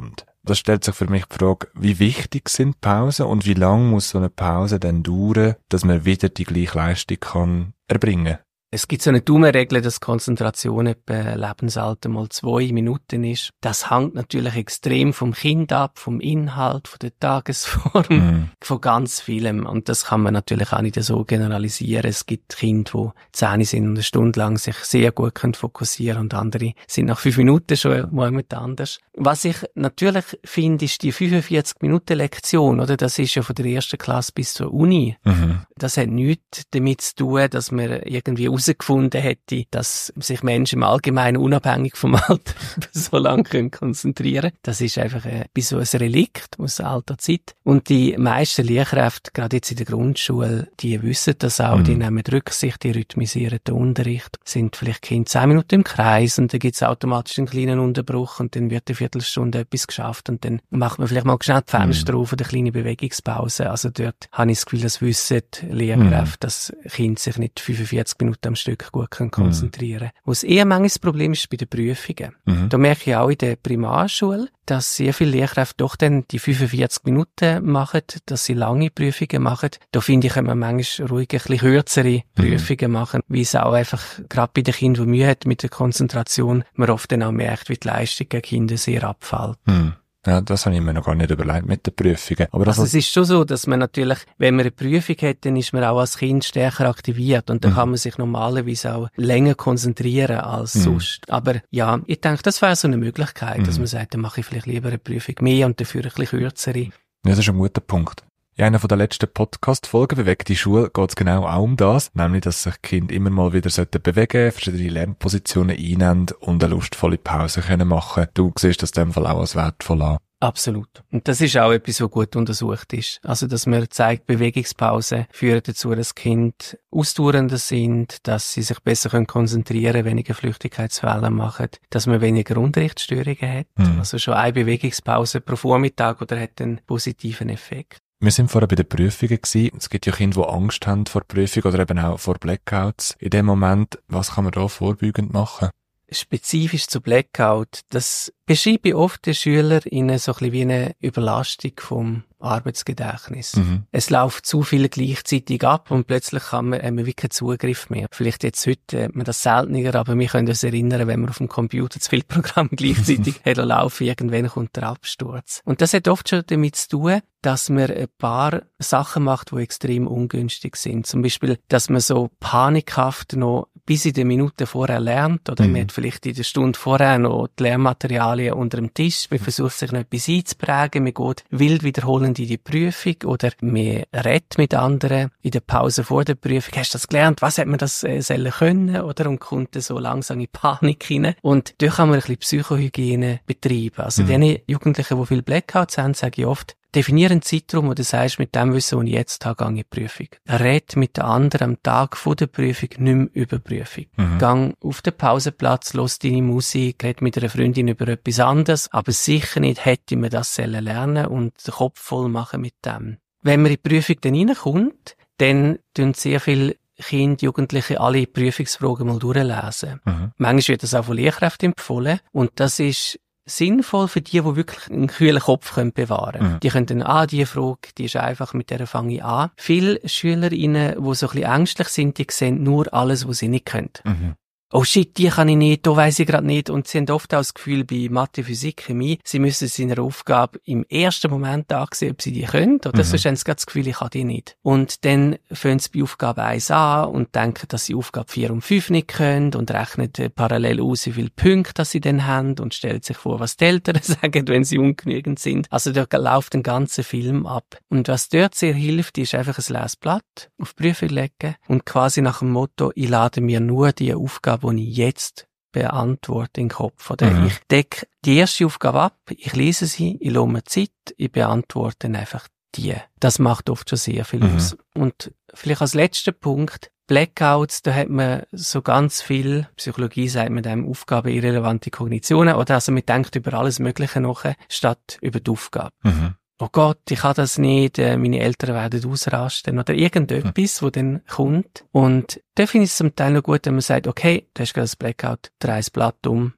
Das stellt sich für mich die Frage, wie wichtig sind Pausen und wie lang muss so eine Pause denn dauern, dass man wieder die gleiche Leistung kann erbringen? Es gibt so eine Daumenregel, dass Konzentration etwa Lebensalter mal zwei Minuten ist. Das hängt natürlich extrem vom Kind ab, vom Inhalt, von der Tagesform, mm. von ganz vielem. Und das kann man natürlich auch nicht so generalisieren. Es gibt Kinder, die zehn sind und eine Stunde lang sich sehr gut können fokussieren und andere sind nach fünf Minuten schon mal anders. Was ich natürlich finde, ist die fünfundvierzig Minuten Lektion, oder? Das ist ja von der ersten Klasse bis zur Uni. Mm-hmm. Das hat nichts damit zu tun, dass man irgendwie herausgefunden hätte, dass sich Menschen im Allgemeinen unabhängig vom Alter so lange können konzentrieren können. Das ist einfach ein bisschen ein Relikt aus alter Zeit. Und die meisten Lehrkräfte, gerade jetzt in der Grundschule, die wissen das auch, mhm. die nehmen Rücksicht, die rhythmisieren den Unterricht, sind vielleicht Kinder zehn Minuten im Kreis und dann gibt es automatisch einen kleinen Unterbruch und dann wird eine Viertelstunde etwas geschafft und dann macht man vielleicht mal schnell die Fenster mhm. auf oder eine kleine Bewegungspause. Also dort habe ich das Gefühl, das wissen Lehrkräfte, mhm. dass Kinder sich nicht fünfundvierzig Minuten am Stück gut können konzentrieren können. Mhm. Was eher manchmal das Problem ist bei den Prüfungen. Mhm. Da merke ich auch in der Primarschule, dass sehr viele Lehrkräfte doch dann die fünfundvierzig Minuten machen, dass sie lange Prüfungen machen. Da finde ich, kann man manchmal ruhig ein bisschen kürzere Prüfungen mhm. machen, weil es auch einfach, gerade bei den Kindern, die Mühe hat mit der Konzentration, man oft dann auch merkt, wie die Leistung der Kinder sehr abfällt. Mhm. Ja, das habe ich mir noch gar nicht überlegt mit den Prüfungen. Aber das also es ist schon so, dass man natürlich, wenn man eine Prüfung hat, dann ist man auch als Kind stärker aktiviert und dann mhm. kann man sich normalerweise auch länger konzentrieren als mhm. sonst. Aber ja, ich denke, das wäre so eine Möglichkeit, mhm. dass man sagt, dann mache ich vielleicht lieber eine Prüfung mehr und dafür ein bisschen kürzere. Ja, das ist ein guter Punkt. In einer von der letzten Podcast-Folgen «Bewegt die Schule» geht es genau auch um das, nämlich, dass sich Kinder immer mal wieder bewegen, verschiedene Lernpositionen einnehmen und eine lustvolle Pause können machen. Du siehst das in dem Fall auch als wertvoll an. Absolut. Und das ist auch etwas, was gut untersucht ist. Also, dass man zeigt, Bewegungspausen führen dazu, dass Kinder ausdauernder sind, dass sie sich besser können konzentrieren, weniger Flüchtigkeitsfehler machen, dass man weniger Unterrichtsstörungen hat. Mhm. Also schon eine Bewegungspause pro Vormittag oder hat einen positiven Effekt. Wir sind vorher bei den Prüfungen gewesen. Es gibt ja Kinder, die Angst haben vor Prüfung oder eben auch vor Blackouts. In dem Moment, was kann man da vorbeugend machen? Spezifisch zu Blackout, das beschreibe ich oft den SchülerInnen so ein bisschen wie eine Überlastung vom Arbeitsgedächtnis. Mhm. Es läuft zu viel gleichzeitig ab und plötzlich kann man, haben wir wirklich keinen Zugriff mehr. Vielleicht jetzt heute hat man das seltener, aber wir können uns erinnern, wenn man auf dem Computer zu viele Programme gleichzeitig hat laufen, irgendwann kommt der Absturz. Und das hat oft schon damit zu tun, dass man ein paar Sachen macht, die extrem ungünstig sind. Zum Beispiel, dass man so panikhaft noch bis in den Minuten vorher lernt oder mhm. man hat vielleicht in der Stunde vorher noch die Lehrmaterialien unter dem Tisch, man versucht sich noch etwas einzuprägen, man geht wild wiederholend in die Prüfung oder man redet mit anderen in der Pause vor der Prüfung. Hast du das gelernt? Was hat man das äh, sollen können? Oder? Und kommt dann so langsam in Panik hinein. Und da kann man ein bisschen Psychohygiene betreiben. Also mhm. denen Jugendlichen, die viel Blackouts haben, sage ich oft, definiere einen Zeitraum, wo du sagst, mit dem Wissen, das ich jetzt habe, gehe ich in die Prüfung. Red mit den anderen am Tag vor der Prüfung nicht mehr über die Prüfung. Mhm. Gang auf den Pausenplatz, los deine Musik, red mit einer Freundin über etwas anderes, aber sicher nicht hätte man das lernen und den Kopf voll machen mit dem. Wenn man in die Prüfung dann reinkommt, dann tun sehr viele Kinder, Jugendliche alle Prüfungsfragen mal durchlesen. Mhm. Manchmal wird das auch von Lehrkräften empfohlen und das ist sinnvoll für die, die wirklich einen kühlen Kopf können bewahren können. Mhm. Die können dann, ah, die Frage, die ist einfach, mit der fange ich an. Viele SchülerInnen, die so ein bisschen ängstlich sind, die sehen nur alles, was sie nicht können. Mhm. Oh shit, die kann ich nicht, da weiss ich gerade nicht. Und sie haben oft auch das Gefühl, bei Mathe, Physik, Chemie, sie müssen es in einer Aufgabe im ersten Moment ansehen, ob sie die können. Oder mhm. sonst haben sie gerade das Gefühl, ich kann die nicht. Und dann fangen sie bei Aufgabe eins an und denken, dass sie Aufgabe vier und fünf nicht können und rechnen parallel aus, wie viele Punkte sie dann haben und stellen sich vor, was die Eltern sagen, wenn sie ungenügend sind. Also da läuft ein ganzer Film ab. Und was dort sehr hilft, ist einfach ein Lesblatt auf die Prüfung legen und quasi nach dem Motto, ich lade mir nur die Aufgabe, die ich jetzt beantworte in den Kopf. Oder mhm. ich decke die erste Aufgabe ab, ich lese sie, ich lasse mir Zeit, ich beantworte einfach die. Das macht oft schon sehr viel mhm. aus. Und vielleicht als letzter Punkt, Blackouts, da hat man so ganz viel, Psychologie sagt man dem, aufgabeirrelevante Kognitionen, oder also man denkt über alles Mögliche nach, statt über die Aufgabe. Mhm. Oh Gott, ich kann das nicht, äh, meine Eltern werden ausrasten oder irgendetwas, hm. wo dann kommt. Und da finde ich es zum Teil noch gut, wenn man sagt, okay, du hast gerade das Blackout, dreh das Blatt um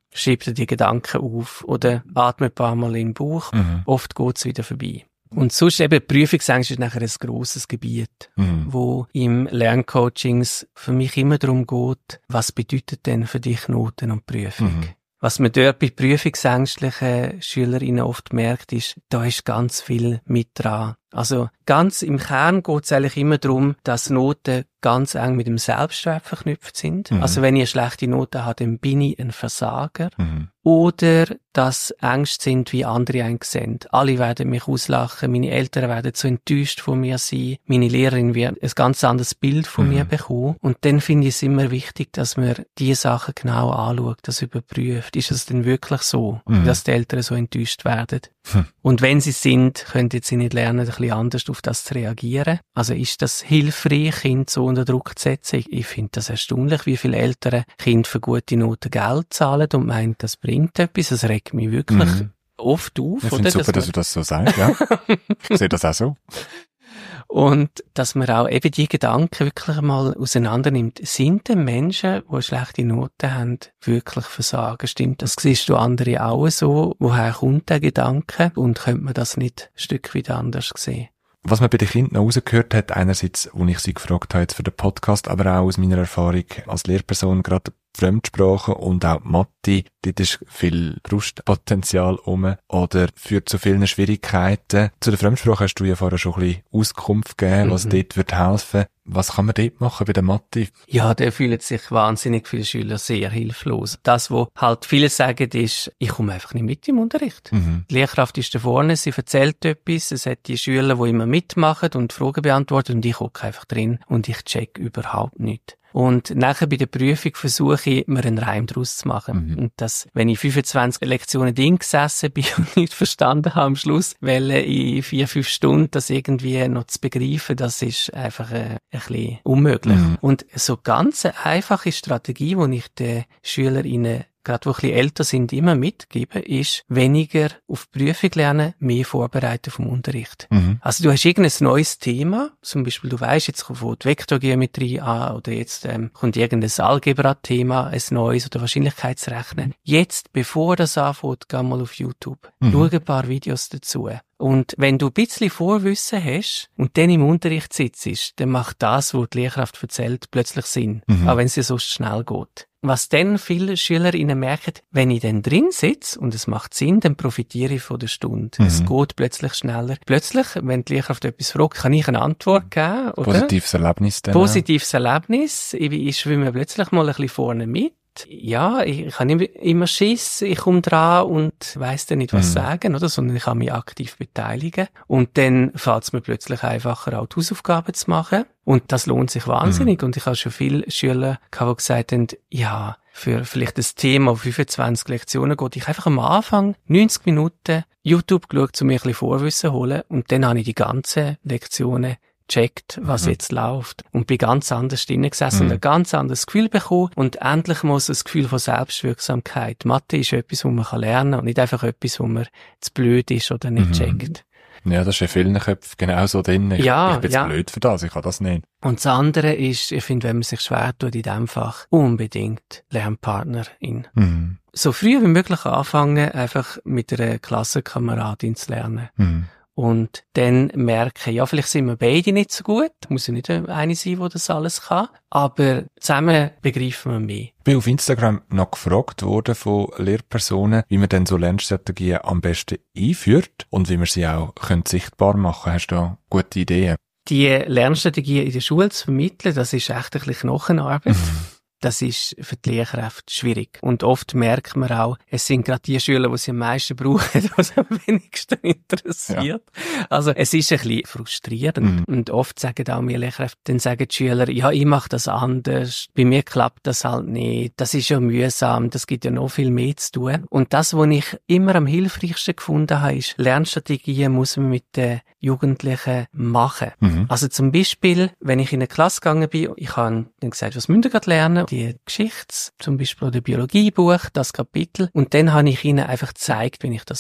schreib dir die Gedanken auf oder atme ein paar Mal in den Bauch. Mhm. Oft geht's wieder vorbei. Und sonst eben, Prüfungsangst ist nachher ein grosses Gebiet, mhm. wo im Lerncoachings für mich immer darum geht, was bedeutet denn für dich Noten und Prüfung? Mhm. Was man dort bei prüfungsängstlichen Schülerinnen oft merkt, ist, da ist ganz viel mit dran. Also ganz im Kern geht es eigentlich immer darum, dass Noten ganz eng mit dem Selbstwert verknüpft sind. Mhm. Also wenn ich eine schlechte Note habe, dann bin ich ein Versager. Mhm. Oder dass Ängste sind, wie andere einen sehen. Alle werden mich auslachen, meine Eltern werden so enttäuscht von mir sein, meine Lehrerin wird ein ganz anderes Bild von mhm. mir bekommen. Und dann finde ich es immer wichtig, dass man diese Sachen genau anschaut, das überprüft. Ist es denn wirklich so, mhm. dass die Eltern so enttäuscht werden? Mhm. Und wenn sie sind, können sie nicht lernen, ein bisschen anders auf das zu reagieren. Also ist das hilfreich, Kinder so unter Druck zu setzen? Ich finde das erstaunlich, wie viele Eltern Kinder für gute Noten Geld zahlen und meinen, das bringt etwas. Das regt mich wirklich mhm. oft auf. Ich finde es super, dass du das so sagst, ja. Ich sehe das auch so. Und dass man auch eben die Gedanken wirklich mal auseinander nimmt. Sind denn Menschen, die schlechte Noten haben, wirklich Versagen? Stimmt das? Siehst du andere auch so? Woher kommt der Gedanke? Und könnte man das nicht ein Stück weit anders sehen? Was man bei den Kindern noch rausgehört hat, einerseits, als ich sie gefragt habe jetzt für den Podcast, aber auch aus meiner Erfahrung als Lehrperson, gerade Fremdsprachen und auch Mathe, dort ist viel Frustpotenzial rum oder führt zu vielen Schwierigkeiten. Zu der Fremdsprache hast du ja vorher schon ein bisschen Auskunft gegeben, was mhm. dort wird helfen. Was kann man dort machen bei der Mathe? Ja, da fühlen sich wahnsinnig viele Schüler sehr hilflos. Das, was halt viele sagen, ist, ich komme einfach nicht mit im Unterricht. Mhm. Die Lehrkraft ist da vorne, sie erzählt etwas, es hat die Schüler, die immer mitmachen und Fragen beantworten und ich hocke einfach drin und ich check überhaupt nichts. Und nachher bei der Prüfung versuche ich, mir einen Reim daraus zu machen. Mhm. Und dass, wenn ich fünfundzwanzig Lektionen drin gesessen bin und nicht verstanden habe am Schluss, weil in vier, fünf Stunden das irgendwie noch zu begreifen, das ist einfach äh, ein bisschen unmöglich. Mhm. Und so ganz eine einfache Strategie, die ich den SchülerInnen gerade wo ein bisschen älter sind, immer mitgeben, ist weniger auf Prüfung lernen, mehr vorbereiten vom Unterricht. Mhm. Also du hast irgendein neues Thema, zum Beispiel du weisst, jetzt kommt die Vektorgeometrie an oder jetzt ähm, kommt irgendein Algebra-Thema, ein neues oder Wahrscheinlichkeitsrechnen. Jetzt, bevor das anfängt, geh mal auf YouTube. Mhm. Schau ein paar Videos dazu. Und wenn du ein bisschen Vorwissen hast und dann im Unterricht sitzt, dann macht das, was die Lehrkraft erzählt, plötzlich Sinn. Mhm. Auch wenn es ja sonst schnell geht. Was dann viele SchülerInnen merken, wenn ich dann drin sitze und es macht Sinn, dann profitiere ich von der Stunde. Mhm. Es geht plötzlich schneller. Plötzlich, wenn die Lehrkraft etwas fragt, kann ich eine Antwort geben. Oder? Positives Erlebnis dann. Positives Erlebnis. Ich, ich schwimme plötzlich mal ein bisschen vorne mit. Ja, ich, ich habe immer Schiss, ich komme dran und weiss dann nicht, was mhm. sagen, oder? Sondern ich kann mich aktiv beteiligen. Und dann fällt es mir plötzlich einfacher, auch die Hausaufgaben zu machen. Und das lohnt sich wahnsinnig. Mhm. Und ich habe schon viele Schüler gehabt, die gesagt haben, ja, für vielleicht das Thema fünfundzwanzig Lektionen geht ich einfach am Anfang neunzig Minuten YouTube geschaut, um mir ein bisschen Vorwissen zu holen. Und dann habe ich die ganzen Lektionen checkt, was mhm. jetzt läuft. Und bin ganz anders drinnen gesessen mhm. und ein ganz anderes Gefühl bekommen. Und endlich muss das Gefühl von Selbstwirksamkeit. Mathe ist etwas, was man lernen kann und nicht einfach etwas, wo man zu blöd ist oder nicht mhm. checkt. Ja, das ist in vielen Köpfen genau so drin. Ich, ja, ich bin ja. zu blöd für das, ich kann das nicht. Und das andere ist, ich finde, wenn man sich schwer tut in diesem Fach, unbedingt Lernpartnerin. Mhm. So früh wie möglich anfangen, einfach mit einer Klassenkameradin zu lernen. Mhm. Und dann merken, ja, vielleicht sind wir beide nicht so gut. Muss ja nicht eine sein, die das alles kann. Aber zusammen begreifen wir mehr. Ich bin auf Instagram noch gefragt worden von Lehrpersonen, wie man denn so Lernstrategien am besten einführt und wie man sie auch sichtbar machen können. Hast du da gute Ideen? Die Lernstrategien in der Schule zu vermitteln, das ist echt ein bisschen Knochenarbeit. Das ist für die Lehrkräfte schwierig. Und oft merkt man auch, es sind gerade die Schüler, die sie am meisten brauchen, was am wenigsten interessiert. Ja. Also es ist ein bisschen frustrierend. Mhm. Und oft sagen auch mir Lehrkräfte, dann sagen die Schüler, ja, ich mache das anders, bei mir klappt das halt nicht, das ist ja mühsam, das gibt ja noch viel mehr zu tun. Und das, was ich immer am hilfreichsten gefunden habe, ist, Lernstrategien muss man mit den Jugendlichen machen. Mhm. Also zum Beispiel, wenn ich in eine Klasse gegangen bin, ich habe dann gesagt, was müsst ihr gerade lernen? Die Geschichts-, zum Beispiel oder Biologiebuch, das Kapitel. Und dann habe ich ihnen einfach gezeigt, wie ich das mache.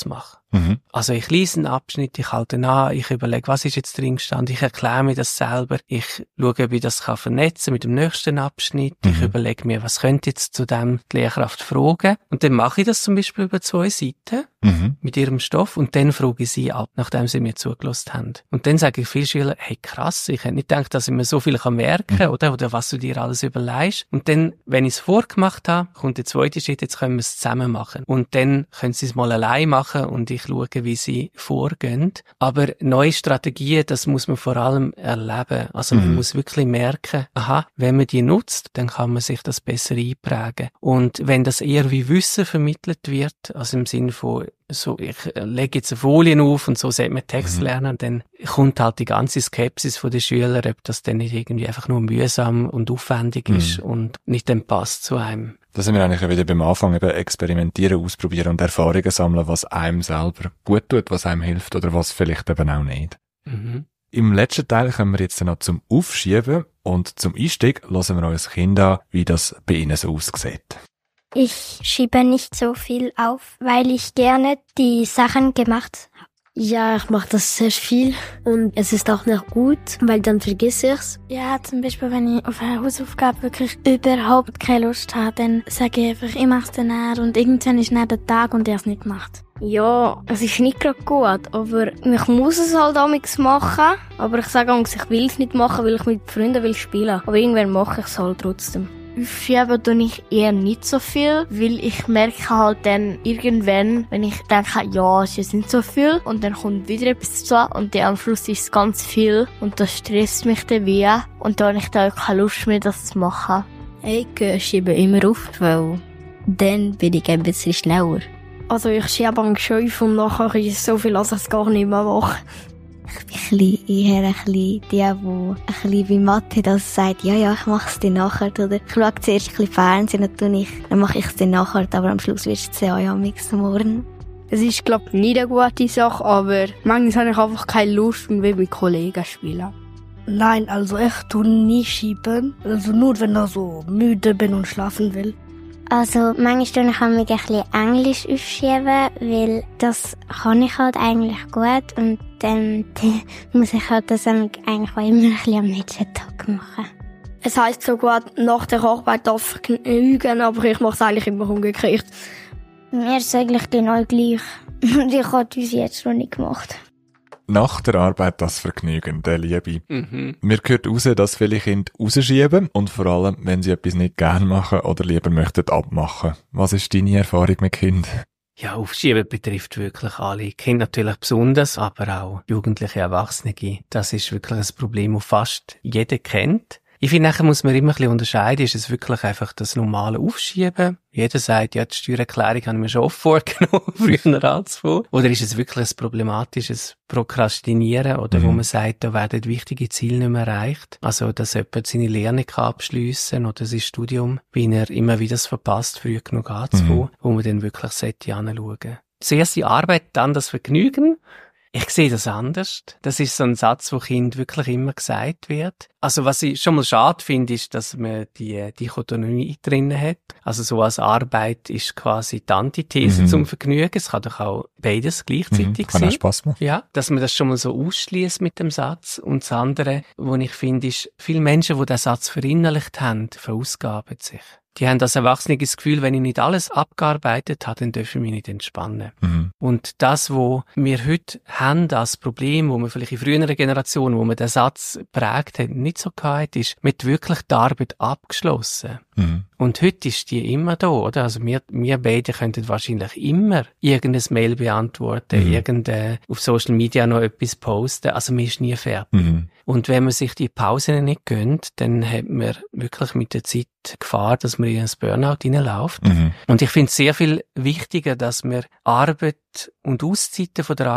Mhm. Also ich lese einen Abschnitt, ich halte ihn an, ich überlege, was ist jetzt drin gestanden, ich erkläre mir das selber, ich schaue, ob ich das kann vernetzen mit dem nächsten Abschnitt, mhm. ich überlege mir, was könnte jetzt zu dem die Lehrkraft fragen, und dann mache ich das zum Beispiel über zwei Seiten mhm. mit ihrem Stoff, und dann frage ich sie ab, nachdem sie mir zugelassen haben. Und dann sage ich vielen Schülern, hey krass, ich hätte nicht gedacht, dass ich mir so viel merken kann, mhm. oder, oder was du dir alles überlegst. Und dann, wenn ich es vorgemacht habe, kommt der zweite Schritt, jetzt können wir es zusammen machen. Und dann können sie es mal allein machen und ich schaue, wie sie vorgehen. Aber neue Strategien, das muss man vor allem erleben. Also mhm. man muss wirklich merken, aha, wenn man die nutzt, dann kann man sich das besser einprägen. Und wenn das eher wie Wissen vermittelt wird, also im Sinne von, so, ich lege jetzt eine Folie auf und so sollte man Text mhm. lernen, dann kommt halt die ganze Skepsis von den Schülern, ob das dann nicht irgendwie einfach nur mühsam und aufwendig mhm. ist und nicht dann passt zu einem. Da sind wir eigentlich wieder beim Anfang, eben experimentieren, ausprobieren und Erfahrungen sammeln, was einem selber gut tut, was einem hilft oder was vielleicht eben auch nicht. Mhm. Im letzten Teil kommen wir jetzt noch zum Aufschieben und zum Einstieg hören wir uns Kind an, wie das bei Ihnen so aussieht. Ich schiebe nicht so viel auf, weil ich gerne die Sachen gemacht habe. Ja, ich mache das sehr viel und es ist auch noch gut, weil dann vergesse ich's. Ja, zum Beispiel, wenn ich auf eine Hausaufgabe wirklich überhaupt keine Lust habe, dann sage ich einfach, ich mach's dann näher und irgendwann ist näher der Tag und er es nicht macht. Ja, es ist nicht gerade gut, aber ich muss es halt auch machen. Aber ich sage auch, ich will es nicht machen, weil ich mit Freunden will spielen. Aber irgendwann mache ich es halt trotzdem. Aufschieben tue ich eher nicht so viel, weil ich merke halt dann irgendwann, wenn ich denke, ja, es ist nicht so viel, und dann kommt wieder etwas zu und dann am Schluss ist es ganz viel und das stresst mich dann wie und dann habe ich dann auch keine Lust mehr, das zu machen. Ich äh, schiebe immer auf, weil dann bin ich ein bisschen schneller. Also ich schiebe am Geschäft und nachher ist es so viel, dass ich es gar nicht mehr mache. Ich bin ein bisschen, eher ein bisschen die, die ein bisschen wie Mathe das sagt, ja, ja, ich mache es dann nachher. Oder ich schaue zuerst ein bisschen Fernsehen und dann, ich, dann mache ich es dann nachher, aber am Schluss wirst du es ja am nächsten Morgen. Es ist, glaube ich, nicht eine gute Sache, aber manchmal habe ich einfach keine Lust und will mit Kollegen spielen. Nein, also ich tue nie schieben. Also nur, wenn ich so müde bin und schlafen will. Also manchmal kann ich mich ein bisschen Englisch aufschieben, weil das kann ich halt eigentlich gut und dann, dann muss ich halt das eigentlich auch immer ein bisschen am nächsten Tag machen. Es heisst so gut, nach der Arbeit darf vergnügen, aber ich mache es eigentlich immer umgekehrt. Mir ist es eigentlich genau gleich. Und ich habe es jetzt noch nicht gemacht. Nach der Arbeit das Vergnügen, der Liebe. Mhm. Mir gehört raus, dass viele Kinder rausschieben und vor allem, wenn sie etwas nicht gern machen oder lieber möchten abmachen. Was ist deine Erfahrung mit Kindern? Ja, Aufschieben betrifft wirklich alle. Kinder natürlich besonders, aber auch jugendliche Erwachsene. Das ist wirklich ein Problem, das fast jeder kennt. Ich finde, nachher muss man immer ein bisschen unterscheiden, ist es wirklich einfach das normale Aufschieben? Jeder sagt, ja, die Steuererklärung habe ich mir schon oft vorgenommen, früher als vor. Oder ist es wirklich ein problematisches Prokrastinieren, oder mhm. wo man sagt, da werden wichtige Ziele nicht mehr erreicht? Also, dass jemand seine Lehre nicht abschliessen oder sein Studium, wie er immer wieder es verpasst, früh genug anzufangen, mhm. wo man dann wirklich sollte hinschauen. Zuerst die Arbeit, dann das Vergnügen. Ich sehe das anders. Das ist so ein Satz, wo Kind wirklich immer gesagt wird. Also was ich schon mal schade finde, ist, dass man die Dichotomie drin hat. Also so als Arbeit ist quasi die Antithese mhm. zum Vergnügen. Es kann doch auch beides gleichzeitig mhm. sein. Kann auch Spass machen. Ja, dass man das schon mal so ausschließt mit dem Satz. Und das andere, was ich finde, ist, viele Menschen, die diesen Satz verinnerlicht haben, verausgaben sich. Die haben als Erwachsene das Gefühl, wenn ich nicht alles abgearbeitet habe, dann dürfen wir nicht entspannen. Mhm. Und das, was wir heute haben als Problem, wo man vielleicht in früheren Generationen, wo man den Satz prägt hat, nicht so gehabt, ist, man hat wirklich die Arbeit abgeschlossen. Mhm. Und heute ist die immer da, oder? Also wir, wir beide könnten wahrscheinlich immer irgendein Mail beantworten, mhm. irgendein, auf Social Media noch etwas posten. Also man ist nie fertig. Mhm. Und wenn man sich die Pausen nicht gönnt, dann hat man wirklich mit der Zeit Gefahr, dass man in ein Burnout hineinläuft. Mhm. Und ich finde es sehr viel wichtiger, dass man Arbeit und Auszeiten von der Arbeit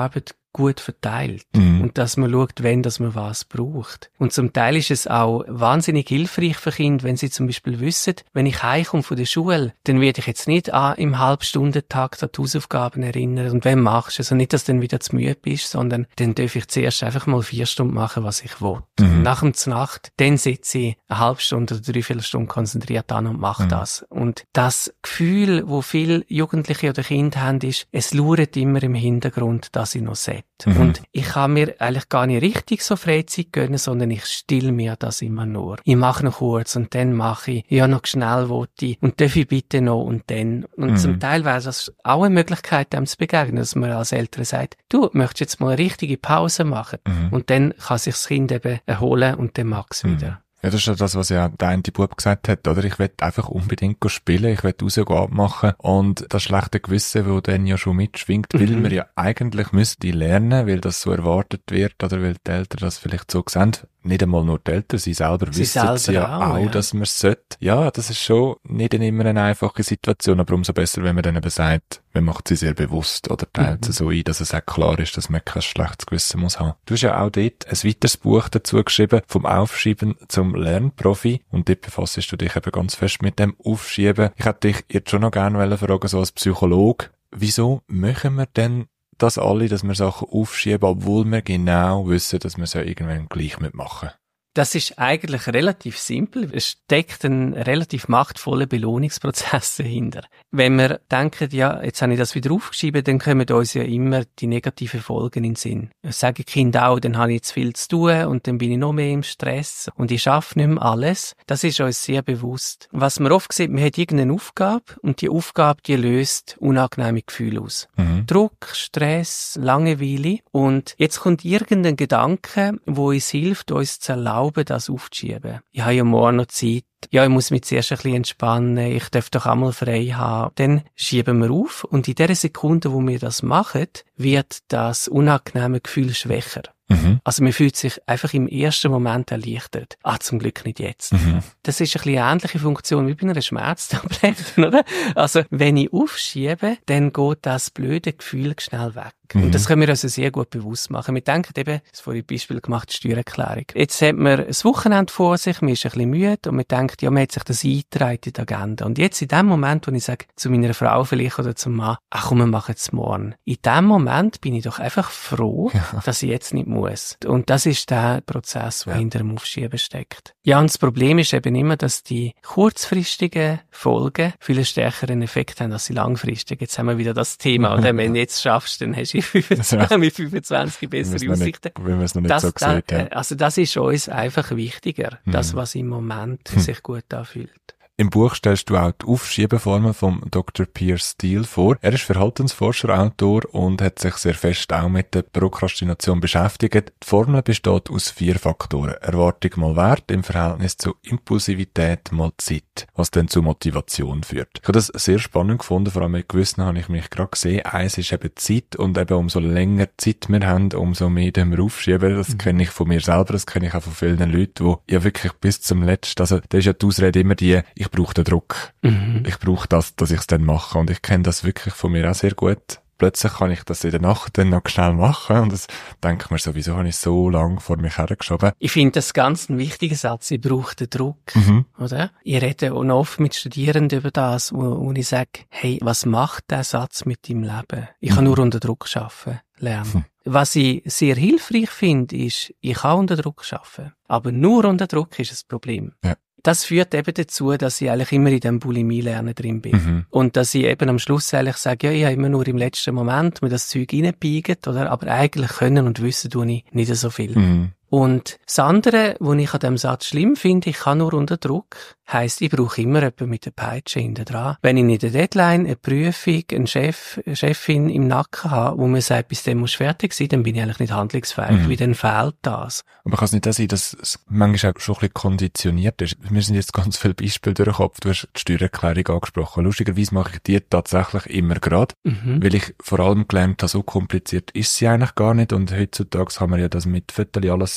gut verteilt. Mhm. Und dass man schaut, wenn dass man was braucht. Und zum Teil ist es auch wahnsinnig hilfreich für Kinder, wenn sie zum Beispiel wissen, wenn ich heimkomme von der Schule, dann werde ich jetzt nicht an, im Halbstundentakt an die Hausaufgaben erinnern. Und wenn machst du, also nicht, dass du dann wieder zu müde bist, sondern dann darf ich zuerst einfach mal vier Stunden machen, was ich will. Mhm. Nach dem Znacht, dann sitze ich eine halbe Stunde oder dreiviertel Stunde konzentriert an und mache Mhm. das. Und das Gefühl, wo viele Jugendliche oder Kinder haben, ist, es lauert immer im Hintergrund, dass ich noch sollte. Mhm. Und ich kann mir eigentlich gar nicht richtig so Freizeit gönnen, sondern ich still mir das immer nur. Ich mache noch kurz und dann mache ich, ja, noch schnell wollte ich und darf ich bitte noch und dann. Und Mhm. zum Teil wäre das auch eine Möglichkeit, dem zu begegnen, dass man als Eltern sagt, du möchtest jetzt mal eine richtige Pause machen. Mhm. Und dann kann sich das Kind eben erholen und dann mag es wieder. Ja, das ist ja das, was ja der eine Bub gesagt hat, oder? Ich will einfach unbedingt spielen, ich will rausgehen abmachen und das schlechte Gewissen, das dann ja schon mitschwingt, weil Mhm. man ja eigentlich müsste lernen, weil das so erwartet wird oder weil die Eltern das vielleicht so sehen. Nicht einmal nur die Eltern, sie selber Sie wissen selber es ja auch, auch, ja. dass man es sollte. Ja, das ist schon nicht immer eine einfache Situation, aber umso besser, wenn man dann eben sagt, man macht sie sehr bewusst oder teilt Mhm. sie so ein, dass es auch klar ist, dass man kein schlechtes Gewissen muss haben. Du hast ja auch dort ein weiteres Buch dazu geschrieben, vom Aufschieben zum Lernprofi, und dort befasst du dich eben ganz fest mit dem Aufschieben. Ich hätte dich jetzt schon noch gerne fragen, so als Psychologe, wieso machen wir denn das alle, dass wir Sachen aufschieben, obwohl wir genau wissen, dass wir es ja irgendwann gleich mitmachen? Das ist eigentlich relativ simpel. Es steckt ein relativ machtvoller Belohnungsprozess dahinter. Wenn wir denken, ja, jetzt habe ich das wieder aufgeschrieben, dann kommen uns ja immer die negativen Folgen in den Sinn. Das sagen Kinder auch, dann habe ich jetzt viel zu tun und dann bin ich noch mehr im Stress und ich schaffe nicht mehr alles. Das ist uns sehr bewusst. Was man oft sieht, man hat irgendeine Aufgabe und die Aufgabe, die löst unangenehme Gefühle aus. Mhm. Druck, Stress, Langeweile, und jetzt kommt irgendein Gedanke, wo uns hilft, uns zu erlauben, das aufzuschieben. Ich habe ja morgen noch Zeit. Ja, ich muss mich zuerst ein bisschen entspannen. Ich darf doch einmal frei haben. Dann schieben wir auf und in der Sekunde, wo wir das machen, wird das unangenehme Gefühl schwächer. Mhm. Also man fühlt sich einfach im ersten Moment erleichtert. Ah, zum Glück nicht jetzt. Mhm. Das ist ein bisschen eine ähnliche Funktion wie bei einer Schmerztablette, oder? Also wenn ich aufschiebe, dann geht das blöde Gefühl schnell weg. Mhm. Und das können wir uns also sehr gut bewusst machen. Wir denken eben, das vorhin Beispiel gemacht, Steuererklärung. Jetzt hat man das Wochenende vor sich, man ist ein bisschen müde und man denkt, ja, man hat sich das eingetragen in die Agenda. Und jetzt in dem Moment, wo ich sage, zu meiner Frau vielleicht oder zum Mann, ach komm, wir machen es morgen. In dem Moment bin ich doch einfach froh, Ja. dass ich jetzt nicht muss. Und das ist der Prozess, der Ja. hinter dem Aufschieben steckt. Ja, und das Problem ist eben immer, dass die kurzfristigen Folgen viel stärkeren Effekt haben als die langfristigen. Jetzt haben wir wieder das Thema. Und wenn du jetzt schaffst, dann hast du fünfundzwanzig, mit fünfundzwanzig bessere Wenn wir es noch Aussichten. nicht- wenn wir es noch nicht Das, so gesehen da, haben. äh, also das ist uns einfach wichtiger, Mhm. das, was im Moment Hm. sich gut anfühlt. Im Buch stellst du auch die Aufschiebeformen von Doktor Piers Steele vor. Er ist Verhaltensforscher, Autor und hat sich sehr fest auch mit der Prokrastination beschäftigt. Die Formel besteht aus vier Faktoren. Erwartung mal Wert im Verhältnis zu Impulsivität mal Zeit, was dann zu Motivation führt. Ich habe das sehr spannend gefunden, vor allem mit Gewissen habe ich mich gerade gesehen. Eins ist eben Zeit, und eben umso länger Zeit wir haben, umso mehr wir aufschieben. Das Mhm. kenne ich von mir selber, das kenne ich auch von vielen Leuten, die ja wirklich bis zum Letzten, also da ist ja die Ausrede immer die, ich brauche den Druck. Mhm. Ich brauche das, dass ich es dann mache. Und ich kenne das wirklich von mir auch sehr gut. Plötzlich kann ich das in der Nacht dann noch schnell machen. Und das denke ich mir sowieso, habe ich so lange vor mich hergeschoben. Ich finde das ganz ein wichtiger Satz. Ich brauche den Druck, Mhm. oder? Ich rede auch noch oft mit Studierenden über das, wo, wo ich sage, hey, was macht der Satz mit deinem Leben? Ich kann Mhm. nur unter Druck arbeiten, lernen. Hm. Was ich sehr hilfreich finde, ist, ich kann unter Druck arbeiten. Aber nur unter Druck ist das Problem. Ja. Das führt eben dazu, dass ich eigentlich immer in diesem Bulimie-Lernen drin bin. Mhm. Und dass ich eben am Schluss eigentlich sage, ja, ich habe immer nur im letzten Moment mir das Zeug reingebiegt, oder? Aber eigentlich können und wissen tue ich nicht so viel. Mhm. Und das andere, was ich an diesem Satz schlimm finde, ich kann nur unter Druck, heisst, ich brauche immer jemanden mit der Peitsche hinten dran. Wenn ich nicht eine Deadline, eine Prüfung, einen Chef, eine Chefin im Nacken habe, wo mir sagt, bis dann musst du fertig sein, dann bin ich eigentlich nicht handlungsfähig, Mhm. weil dann fehlt das. Aber kann es nicht auch sein, dass es manchmal auch schon ein bisschen konditioniert ist? Mir sind jetzt ganz viele Beispiele durch den Kopf. Du hast die Steuererklärung angesprochen. Lustigerweise mache ich die tatsächlich immer gerade, Mhm. weil ich vor allem gelernt habe, so kompliziert ist sie eigentlich gar nicht. Und heutzutage haben wir ja das mit Fotos alles sehr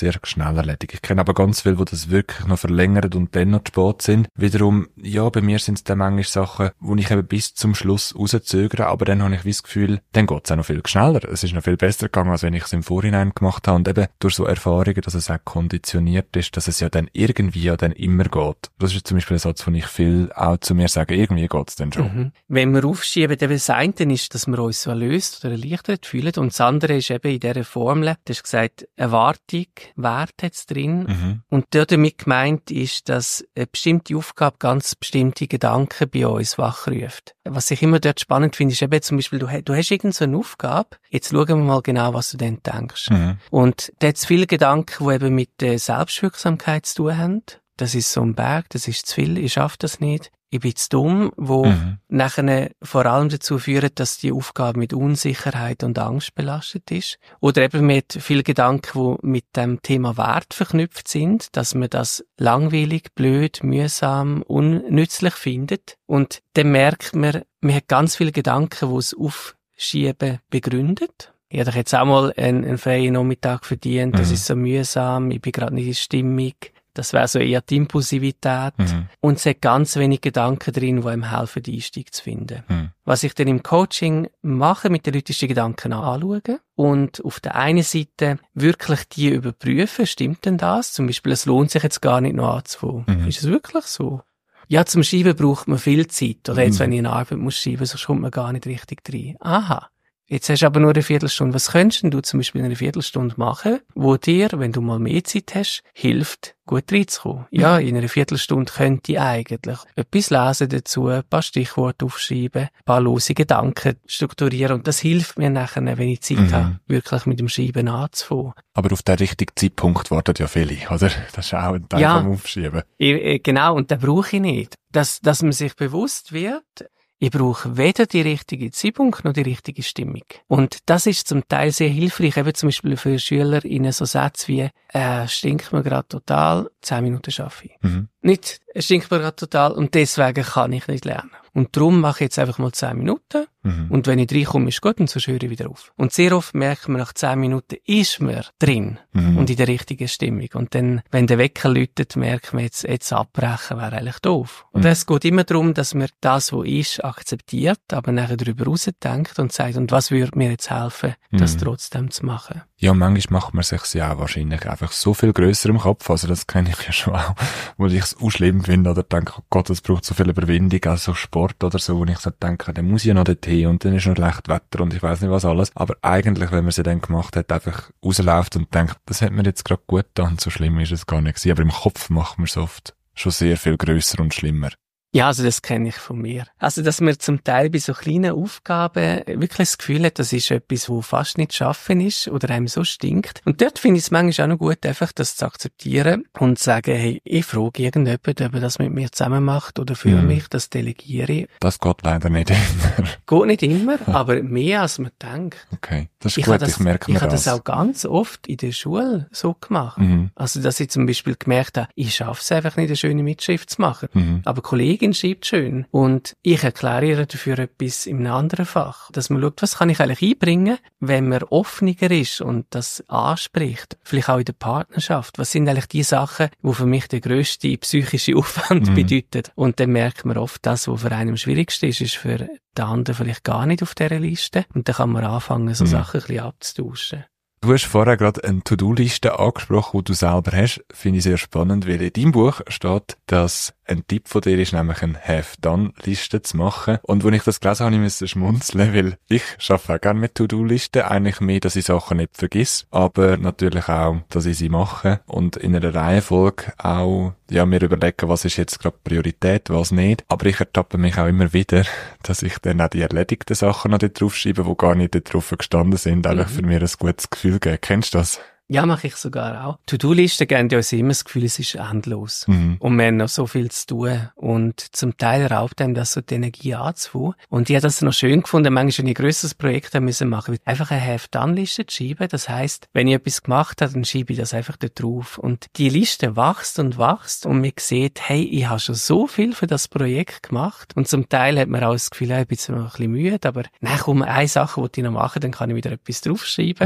sehr schnell erledigt. Ich kenne aber ganz viele, die das wirklich noch verlängern und dann noch zu spät sind. Wiederum, ja, bei mir sind es dann manchmal Sachen, wo ich eben bis zum Schluss rauszögere, aber dann habe ich das Gefühl, dann geht es auch noch viel schneller. Es ist noch viel besser gegangen, als wenn ich es im Vorhinein gemacht habe. Und eben durch so Erfahrungen, dass es auch konditioniert ist, dass es ja dann irgendwie ja dann immer geht. Das ist zum Beispiel ein Satz, den ich viel auch zu mir sage, irgendwie geht es dann schon. Mhm. Wenn wir aufschieben, eben das eine ist, dass wir uns so erlöst oder erleichtert fühlen und das andere ist eben in dieser Formel, du hast gesagt, Erwartung, Wert hat es drin Mhm. und damit gemeint ist, dass eine bestimmte Aufgabe ganz bestimmte Gedanken bei uns wachruft. Was ich immer dort spannend finde, ist eben zum Beispiel, du, du hast irgend so eine Aufgabe, jetzt schauen wir mal genau, was du dann denkst. Mhm. Und da hat es viele Gedanken, die eben mit der Selbstwirksamkeit zu tun haben. Das ist so ein Berg, das ist zu viel, ich schaffe das nicht. Ich bin zu dumm, wo Mhm. nachher vor allem dazu führt, dass die Aufgabe mit Unsicherheit und Angst belastet ist. Oder eben mit vielen Gedanken, die mit dem Thema Wert verknüpft sind, dass man das langweilig, blöd, mühsam, unnützlich findet. Und dann merkt man, man hat ganz viele Gedanken, die es Aufschieben begründet. Ich habe jetzt auch mal einen, einen freien Nachmittag verdient, das Mhm. ist so mühsam, ich bin gerade nicht in Stimmung. Das wäre so eher die Impulsivität. Mhm. Und es hat ganz wenig Gedanken drin, die einem helfen, den Einstieg zu finden. Mhm. Was ich dann im Coaching mache, mit den Leuten, ist die Gedanken anschauen und auf der einen Seite wirklich die überprüfen, stimmt denn das? Zum Beispiel, es lohnt sich jetzt gar nicht noch anzufangen. Mhm. Ist es wirklich so? Ja, zum Schreiben braucht man viel Zeit. Oder jetzt, Mhm. wenn ich eine Arbeit muss schreiben, sonst kommt man gar nicht richtig rein. Aha. Jetzt hast du aber nur eine Viertelstunde. Was könntest denn du zum Beispiel in einer Viertelstunde machen, wo dir, wenn du mal mehr Zeit hast, hilft, gut reinzukommen? Ja, in einer Viertelstunde könnte ich eigentlich etwas lesen dazu, ein paar Stichworte aufschreiben, ein paar lose Gedanken strukturieren. Und das hilft mir nachher, wenn ich Zeit Mhm. habe, wirklich mit dem Schreiben anzufangen. Aber auf den richtigen Zeitpunkt warten ja viele, oder? Das ist auch ein Teil Ja. vom Aufschieben. Ich, äh, genau, und den brauche ich nicht. Dass, dass man sich bewusst wird, ich brauche weder die richtige Zeitpunkt noch die richtige Stimmung. Und das ist zum Teil sehr hilfreich, eben zum Beispiel für Schüler in so Sätzen wie, äh, stinkt mir gerade total, zehn Minuten schaffe ich. Mhm. Nicht, es stinkt mir gerade total und deswegen kann ich nicht lernen. Und darum mache ich jetzt einfach mal zehn Minuten. Mhm. Und wenn ich reinkomme, ist gut und sonst höre ich wieder auf. Und sehr oft merkt man, nach zehn Minuten ist man drin Mhm. und in der richtigen Stimmung. Und dann, wenn der Wecker läutet, merkt man, jetzt, jetzt abbrechen wäre eigentlich doof. Und Mhm. es geht immer darum, dass man das, was ist, akzeptiert, aber nachher darüber rausdenkt und sagt, und was würde mir jetzt helfen, das Mhm. trotzdem zu machen. Ja, manchmal macht man sich ja auch wahrscheinlich einfach so viel grösser im Kopf. Also das kenne ich ja schon auch, wo ich es auch schlimm finde oder denke, oh Gott, es braucht so viel Überwindung, also Sport oder so, wo ich so denke, dann muss ich ja noch dorthin und dann ist noch schlecht Wetter und ich weiss nicht was alles. Aber eigentlich, wenn man sie dann gemacht hat, einfach rausläuft und denkt, das hat mir jetzt gerade gut getan, so schlimm ist es gar nicht gewesen. Aber im Kopf macht man es oft schon sehr viel grösser und schlimmer. Ja, also das kenne ich von mir. Also, dass man zum Teil bei so kleinen Aufgaben wirklich das Gefühl hat, das ist etwas, wo fast nicht zu schaffen ist oder einem so stinkt. Und dort finde ich es manchmal auch noch gut, einfach das zu akzeptieren und zu sagen, hey, ich frage irgendjemanden, ob er das mit mir zusammen macht oder für Mhm. mich, das delegiere ich. Das geht leider nicht immer. Geht nicht immer, aber mehr als man denkt. Okay, das ist Ich gut, habe das, ich merke mir ich habe das. das auch ganz oft in der Schule so gemacht. Mhm. Also, dass ich zum Beispiel gemerkt habe, ich schaffe es einfach nicht, eine schöne Mitschrift zu machen. Mhm. Aber die Kollegin schreibt schön. Und ich erkläre ihr dafür etwas in einem anderen Fach. Dass man schaut, was kann ich eigentlich einbringen, wenn man offener ist und das anspricht. Vielleicht auch in der Partnerschaft. Was sind eigentlich die Sachen, die für mich der grösste psychische Aufwand Mhm. bedeuten? Und dann merkt man oft, das, was für einen am schwierigsten ist, ist für den anderen vielleicht gar nicht auf dieser Liste. Und dann kann man anfangen, so Mhm. Sachen ein bisschen abzutauschen. Du hast vorher gerade eine To-Do-Liste angesprochen, die du selber hast. Finde ich sehr spannend, weil in deinem Buch steht, dass ein Tipp von dir ist, nämlich eine Have-Done-Liste zu machen. Und als ich das gelesen habe, musste ich schmunzeln, weil ich arbeite auch gerne mit To-Do-Listen. Eigentlich mehr, dass ich Sachen nicht vergesse, aber natürlich auch, dass ich sie mache. Und in einer Reihenfolge auch, ja, mir überlegen, was ist jetzt gerade Priorität, was nicht. Aber ich ertappe mich auch immer wieder, dass ich dann auch die erledigten Sachen noch dort draufschreibe, die gar nicht dort drauf gestanden sind, einfach Mhm. für mir ein gutes Gefühl geben. Kennst du das? Ja, mache ich sogar auch. To-Do-Listen geben uns immer das Gefühl, es ist endlos. Mhm. Und wir haben noch so viel zu tun. Und zum Teil raubt einem das so die Energie anzufangen. Und ich habe das noch schön gefunden, manchmal, wenn ich ein grösseres Projekt haben müssen machen, einfach eine Have-Done-Liste zu schreiben. Das heisst, wenn ich etwas gemacht habe, dann schreibe ich das einfach da drauf. Und die Liste wächst und wächst und man sieht, hey, ich habe schon so viel für das Projekt gemacht. Und zum Teil hat man auch das Gefühl, ich bin zwar noch ein bisschen müde, aber nein, komm, eine Sache, die ich noch mache, dann kann ich wieder etwas draufschreiben. Mhm.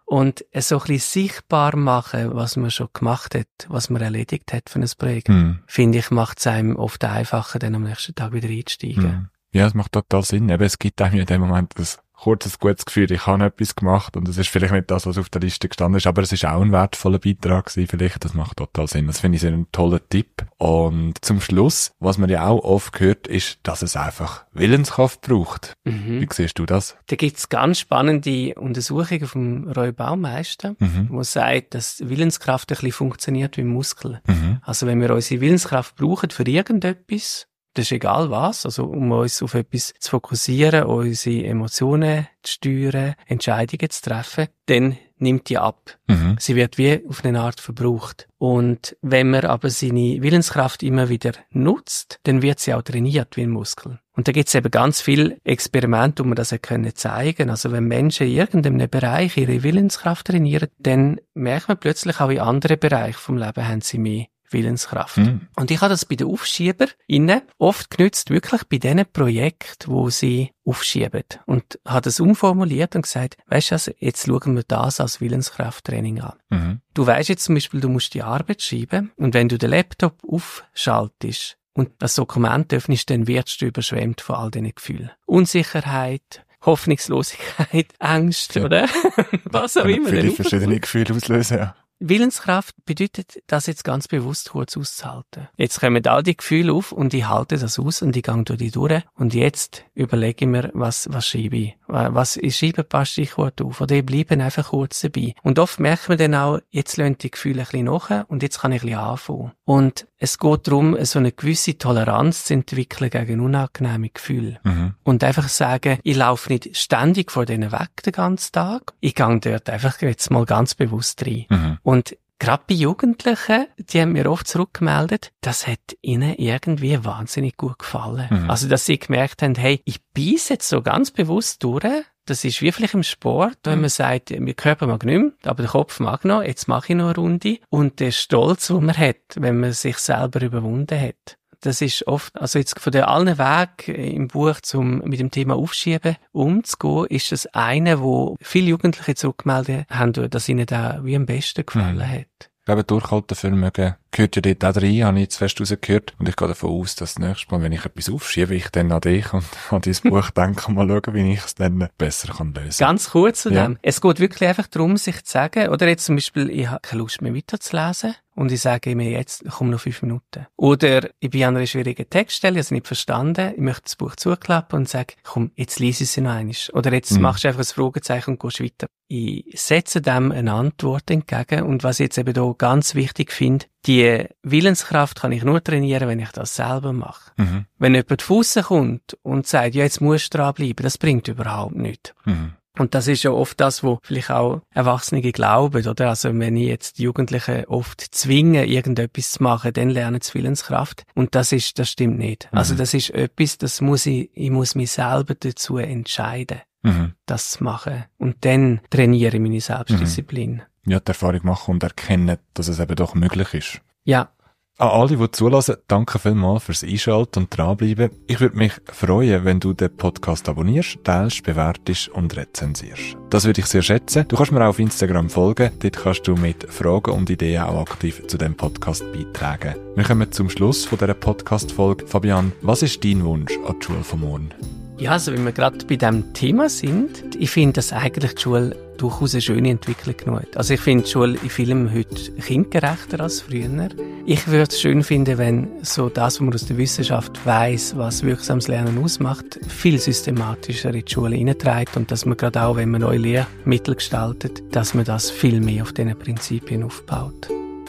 Und so ein bisschen sichtbar machen, was man schon gemacht hat, was man erledigt hat für ein Projekt, Mhm. finde ich, macht es einem oft einfacher, dann am nächsten Tag wieder einzusteigen. Mhm. Ja, es macht total Sinn. Eben, es gibt einem in dem Moment ein kurzes, gutes Gefühl, ich habe etwas gemacht und es ist vielleicht nicht das, was auf der Liste gestanden ist, aber es ist auch ein wertvoller Beitrag gewesen, vielleicht. Das macht total Sinn. Das finde ich sehr einen tollen Tipp. Und zum Schluss, was man ja auch oft hört, ist, dass es einfach Willenskraft braucht. Mhm. Wie siehst du das? Da gibt's ganz spannende Untersuchungen vom Roy Baumeister, Mhm. wo sagt, dass Willenskraft ein bisschen funktioniert wie Muskel. Mhm. Also wenn wir unsere Willenskraft brauchen für irgendetwas, das ist egal was, also um uns auf etwas zu fokussieren, unsere Emotionen zu steuern, Entscheidungen zu treffen, dann nimmt die ab. Mhm. Sie wird wie auf eine Art verbraucht. Und wenn man aber seine Willenskraft immer wieder nutzt, dann wird sie auch trainiert wie ein Muskel. Und da gibt es eben ganz viele Experimente, wo man das können zeigen. Also wenn Menschen in irgendeinem Bereich ihre Willenskraft trainieren, dann merkt man plötzlich auch in anderen Bereichen vom Leben haben sie mehr Willenskraft. Mhm. Und ich habe das bei den Aufschiebern innen oft genützt, wirklich bei diesen Projekten, wo sie aufschieben. Und habe das umformuliert und gesagt, weisst du, also, jetzt schauen wir das als Willenskrafttraining an. Mhm. Du weisst jetzt zum Beispiel, du musst die Arbeit schreiben und wenn du den Laptop aufschaltest und das Dokument öffnest, dann wirst du überschwemmt von all diesen Gefühlen. Unsicherheit, Hoffnungslosigkeit, Angst, Ja. oder? Was auch immer. Viele dann verschiedene Gefühle auslösen, ja. Willenskraft bedeutet, das jetzt ganz bewusst kurz auszuhalten. Jetzt kommen all die Gefühle auf und ich halte das aus und ich gehe durch die durch und jetzt überlege ich mir, was, was schreibe ich. Was, ich schreibe ein paar Stichworte auf oder ich bleibe einfach kurz dabei. Und oft merkt man dann auch, jetzt lassen die Gefühle ein bisschen nach und jetzt kann ich ein bisschen anfangen. Und es geht darum, so eine gewisse Toleranz zu entwickeln gegen unangenehme Gefühle. Mhm. Und einfach sagen, ich laufe nicht ständig vor denen weg den ganzen Tag. Ich gehe dort einfach jetzt mal ganz bewusst rein. Mhm. Und gerade bei Jugendlichen, die haben mir oft zurückgemeldet, das hat ihnen irgendwie wahnsinnig gut gefallen. Mhm. Also, dass sie gemerkt haben, hey, ich beiße jetzt so ganz bewusst durch. Das ist wie vielleicht im Sport, wenn man sagt, mein Körper mag nicht mehr, aber der Kopf mag noch, jetzt mache ich noch eine Runde. Und der Stolz, den man hat, wenn man sich selber überwunden hat. Das ist oft, also jetzt von den allen Wegen im Buch, zum mit dem Thema Aufschieben umzugehen, ist das eine, wo viele Jugendliche zurückgemeldet haben, dass ihnen da wie am besten gefallen Mhm. hat. Ich glaube, Durchhaltevermögen gehört ja dort auch rein, habe ich jetzt fest rausgehört. Und ich gehe davon aus, dass das nächste Mal, wenn ich etwas aufschiebe, ich dann an dich und an dein Buch denke und mal schauen, wie ich es dann besser kann lösen kann. Ganz kurz zu Ja. dem. Es geht wirklich einfach darum, sich zu sagen, oder jetzt zum Beispiel, ich habe keine Lust mehr weiterzulesen und ich sage mir jetzt, komm noch fünf Minuten. Oder ich bin an einer schwierigen Textstelle, ich habe es nicht verstanden, ich möchte das Buch zuklappen und sage, komm, jetzt lese ich es noch einmal. Oder jetzt Mhm. machst du einfach ein Fragezeichen und gehst weiter. Ich setze dem eine Antwort entgegen und was ich jetzt eben hier ganz wichtig finde, die Willenskraft kann ich nur trainieren, wenn ich das selber mache. Mhm. Wenn jemand von aussen kommt und sagt, ja, jetzt musst du dranbleiben, das bringt überhaupt nichts. Mhm. Und das ist ja oft das, wo vielleicht auch Erwachsene glauben, oder? Also wenn ich jetzt die Jugendlichen oft zwinge, irgendetwas zu machen, dann lernen sie Willenskraft. Und das ist, das stimmt nicht. Mhm. Also das ist etwas, das muss ich, ich muss mich selber dazu entscheiden, Mhm. das zu machen. Und dann trainiere ich meine Selbstdisziplin. Ja, die Erfahrung machen und erkennen, dass es eben doch möglich ist. Ja. An alle, die zulassen, danke vielmals fürs Einschalten und dranbleiben. Ich würde mich freuen, wenn du den Podcast abonnierst, teilst, bewertest und rezensierst. Das würde ich sehr schätzen. Du kannst mir auch auf Instagram folgen. Dort kannst du mit Fragen und Ideen auch aktiv zu dem Podcast beitragen. Wir kommen zum Schluss von dieser Podcast-Folge. Fabian, was ist dein Wunsch an die Schule von morgen? Ja, also wenn wir gerade bei diesem Thema sind, ich finde, dass eigentlich die Schule durchaus eine schöne Entwicklung genommen hat. Also ich finde die Schule in vielem heute kindgerechter als früher. Ich würde es schön finden, wenn so das, was man aus der Wissenschaft weiss, was wirksames Lernen ausmacht, viel systematischer in die Schule hineinträgt und dass man gerade auch, wenn man neue Lehrmittel gestaltet, dass man das viel mehr auf diesen Prinzipien aufbaut.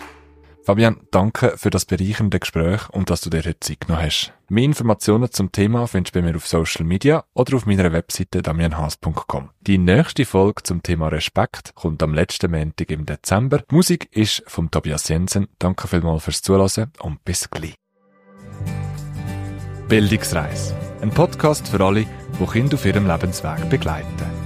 Fabian, danke für das bereichernde Gespräch und dass du dir heute Zeit genommen hast. Mehr Informationen zum Thema findest du bei mir auf Social Media oder auf meiner Webseite damian haas punkt com. Die nächste Folge zum Thema Respekt kommt am letzten Montag im Dezember. Die Musik ist von Tobias Jensen. Danke vielmals fürs Zuhören und bis gleich. Bildungsreise. Ein Podcast für alle, die Kinder auf ihrem Lebensweg begleiten.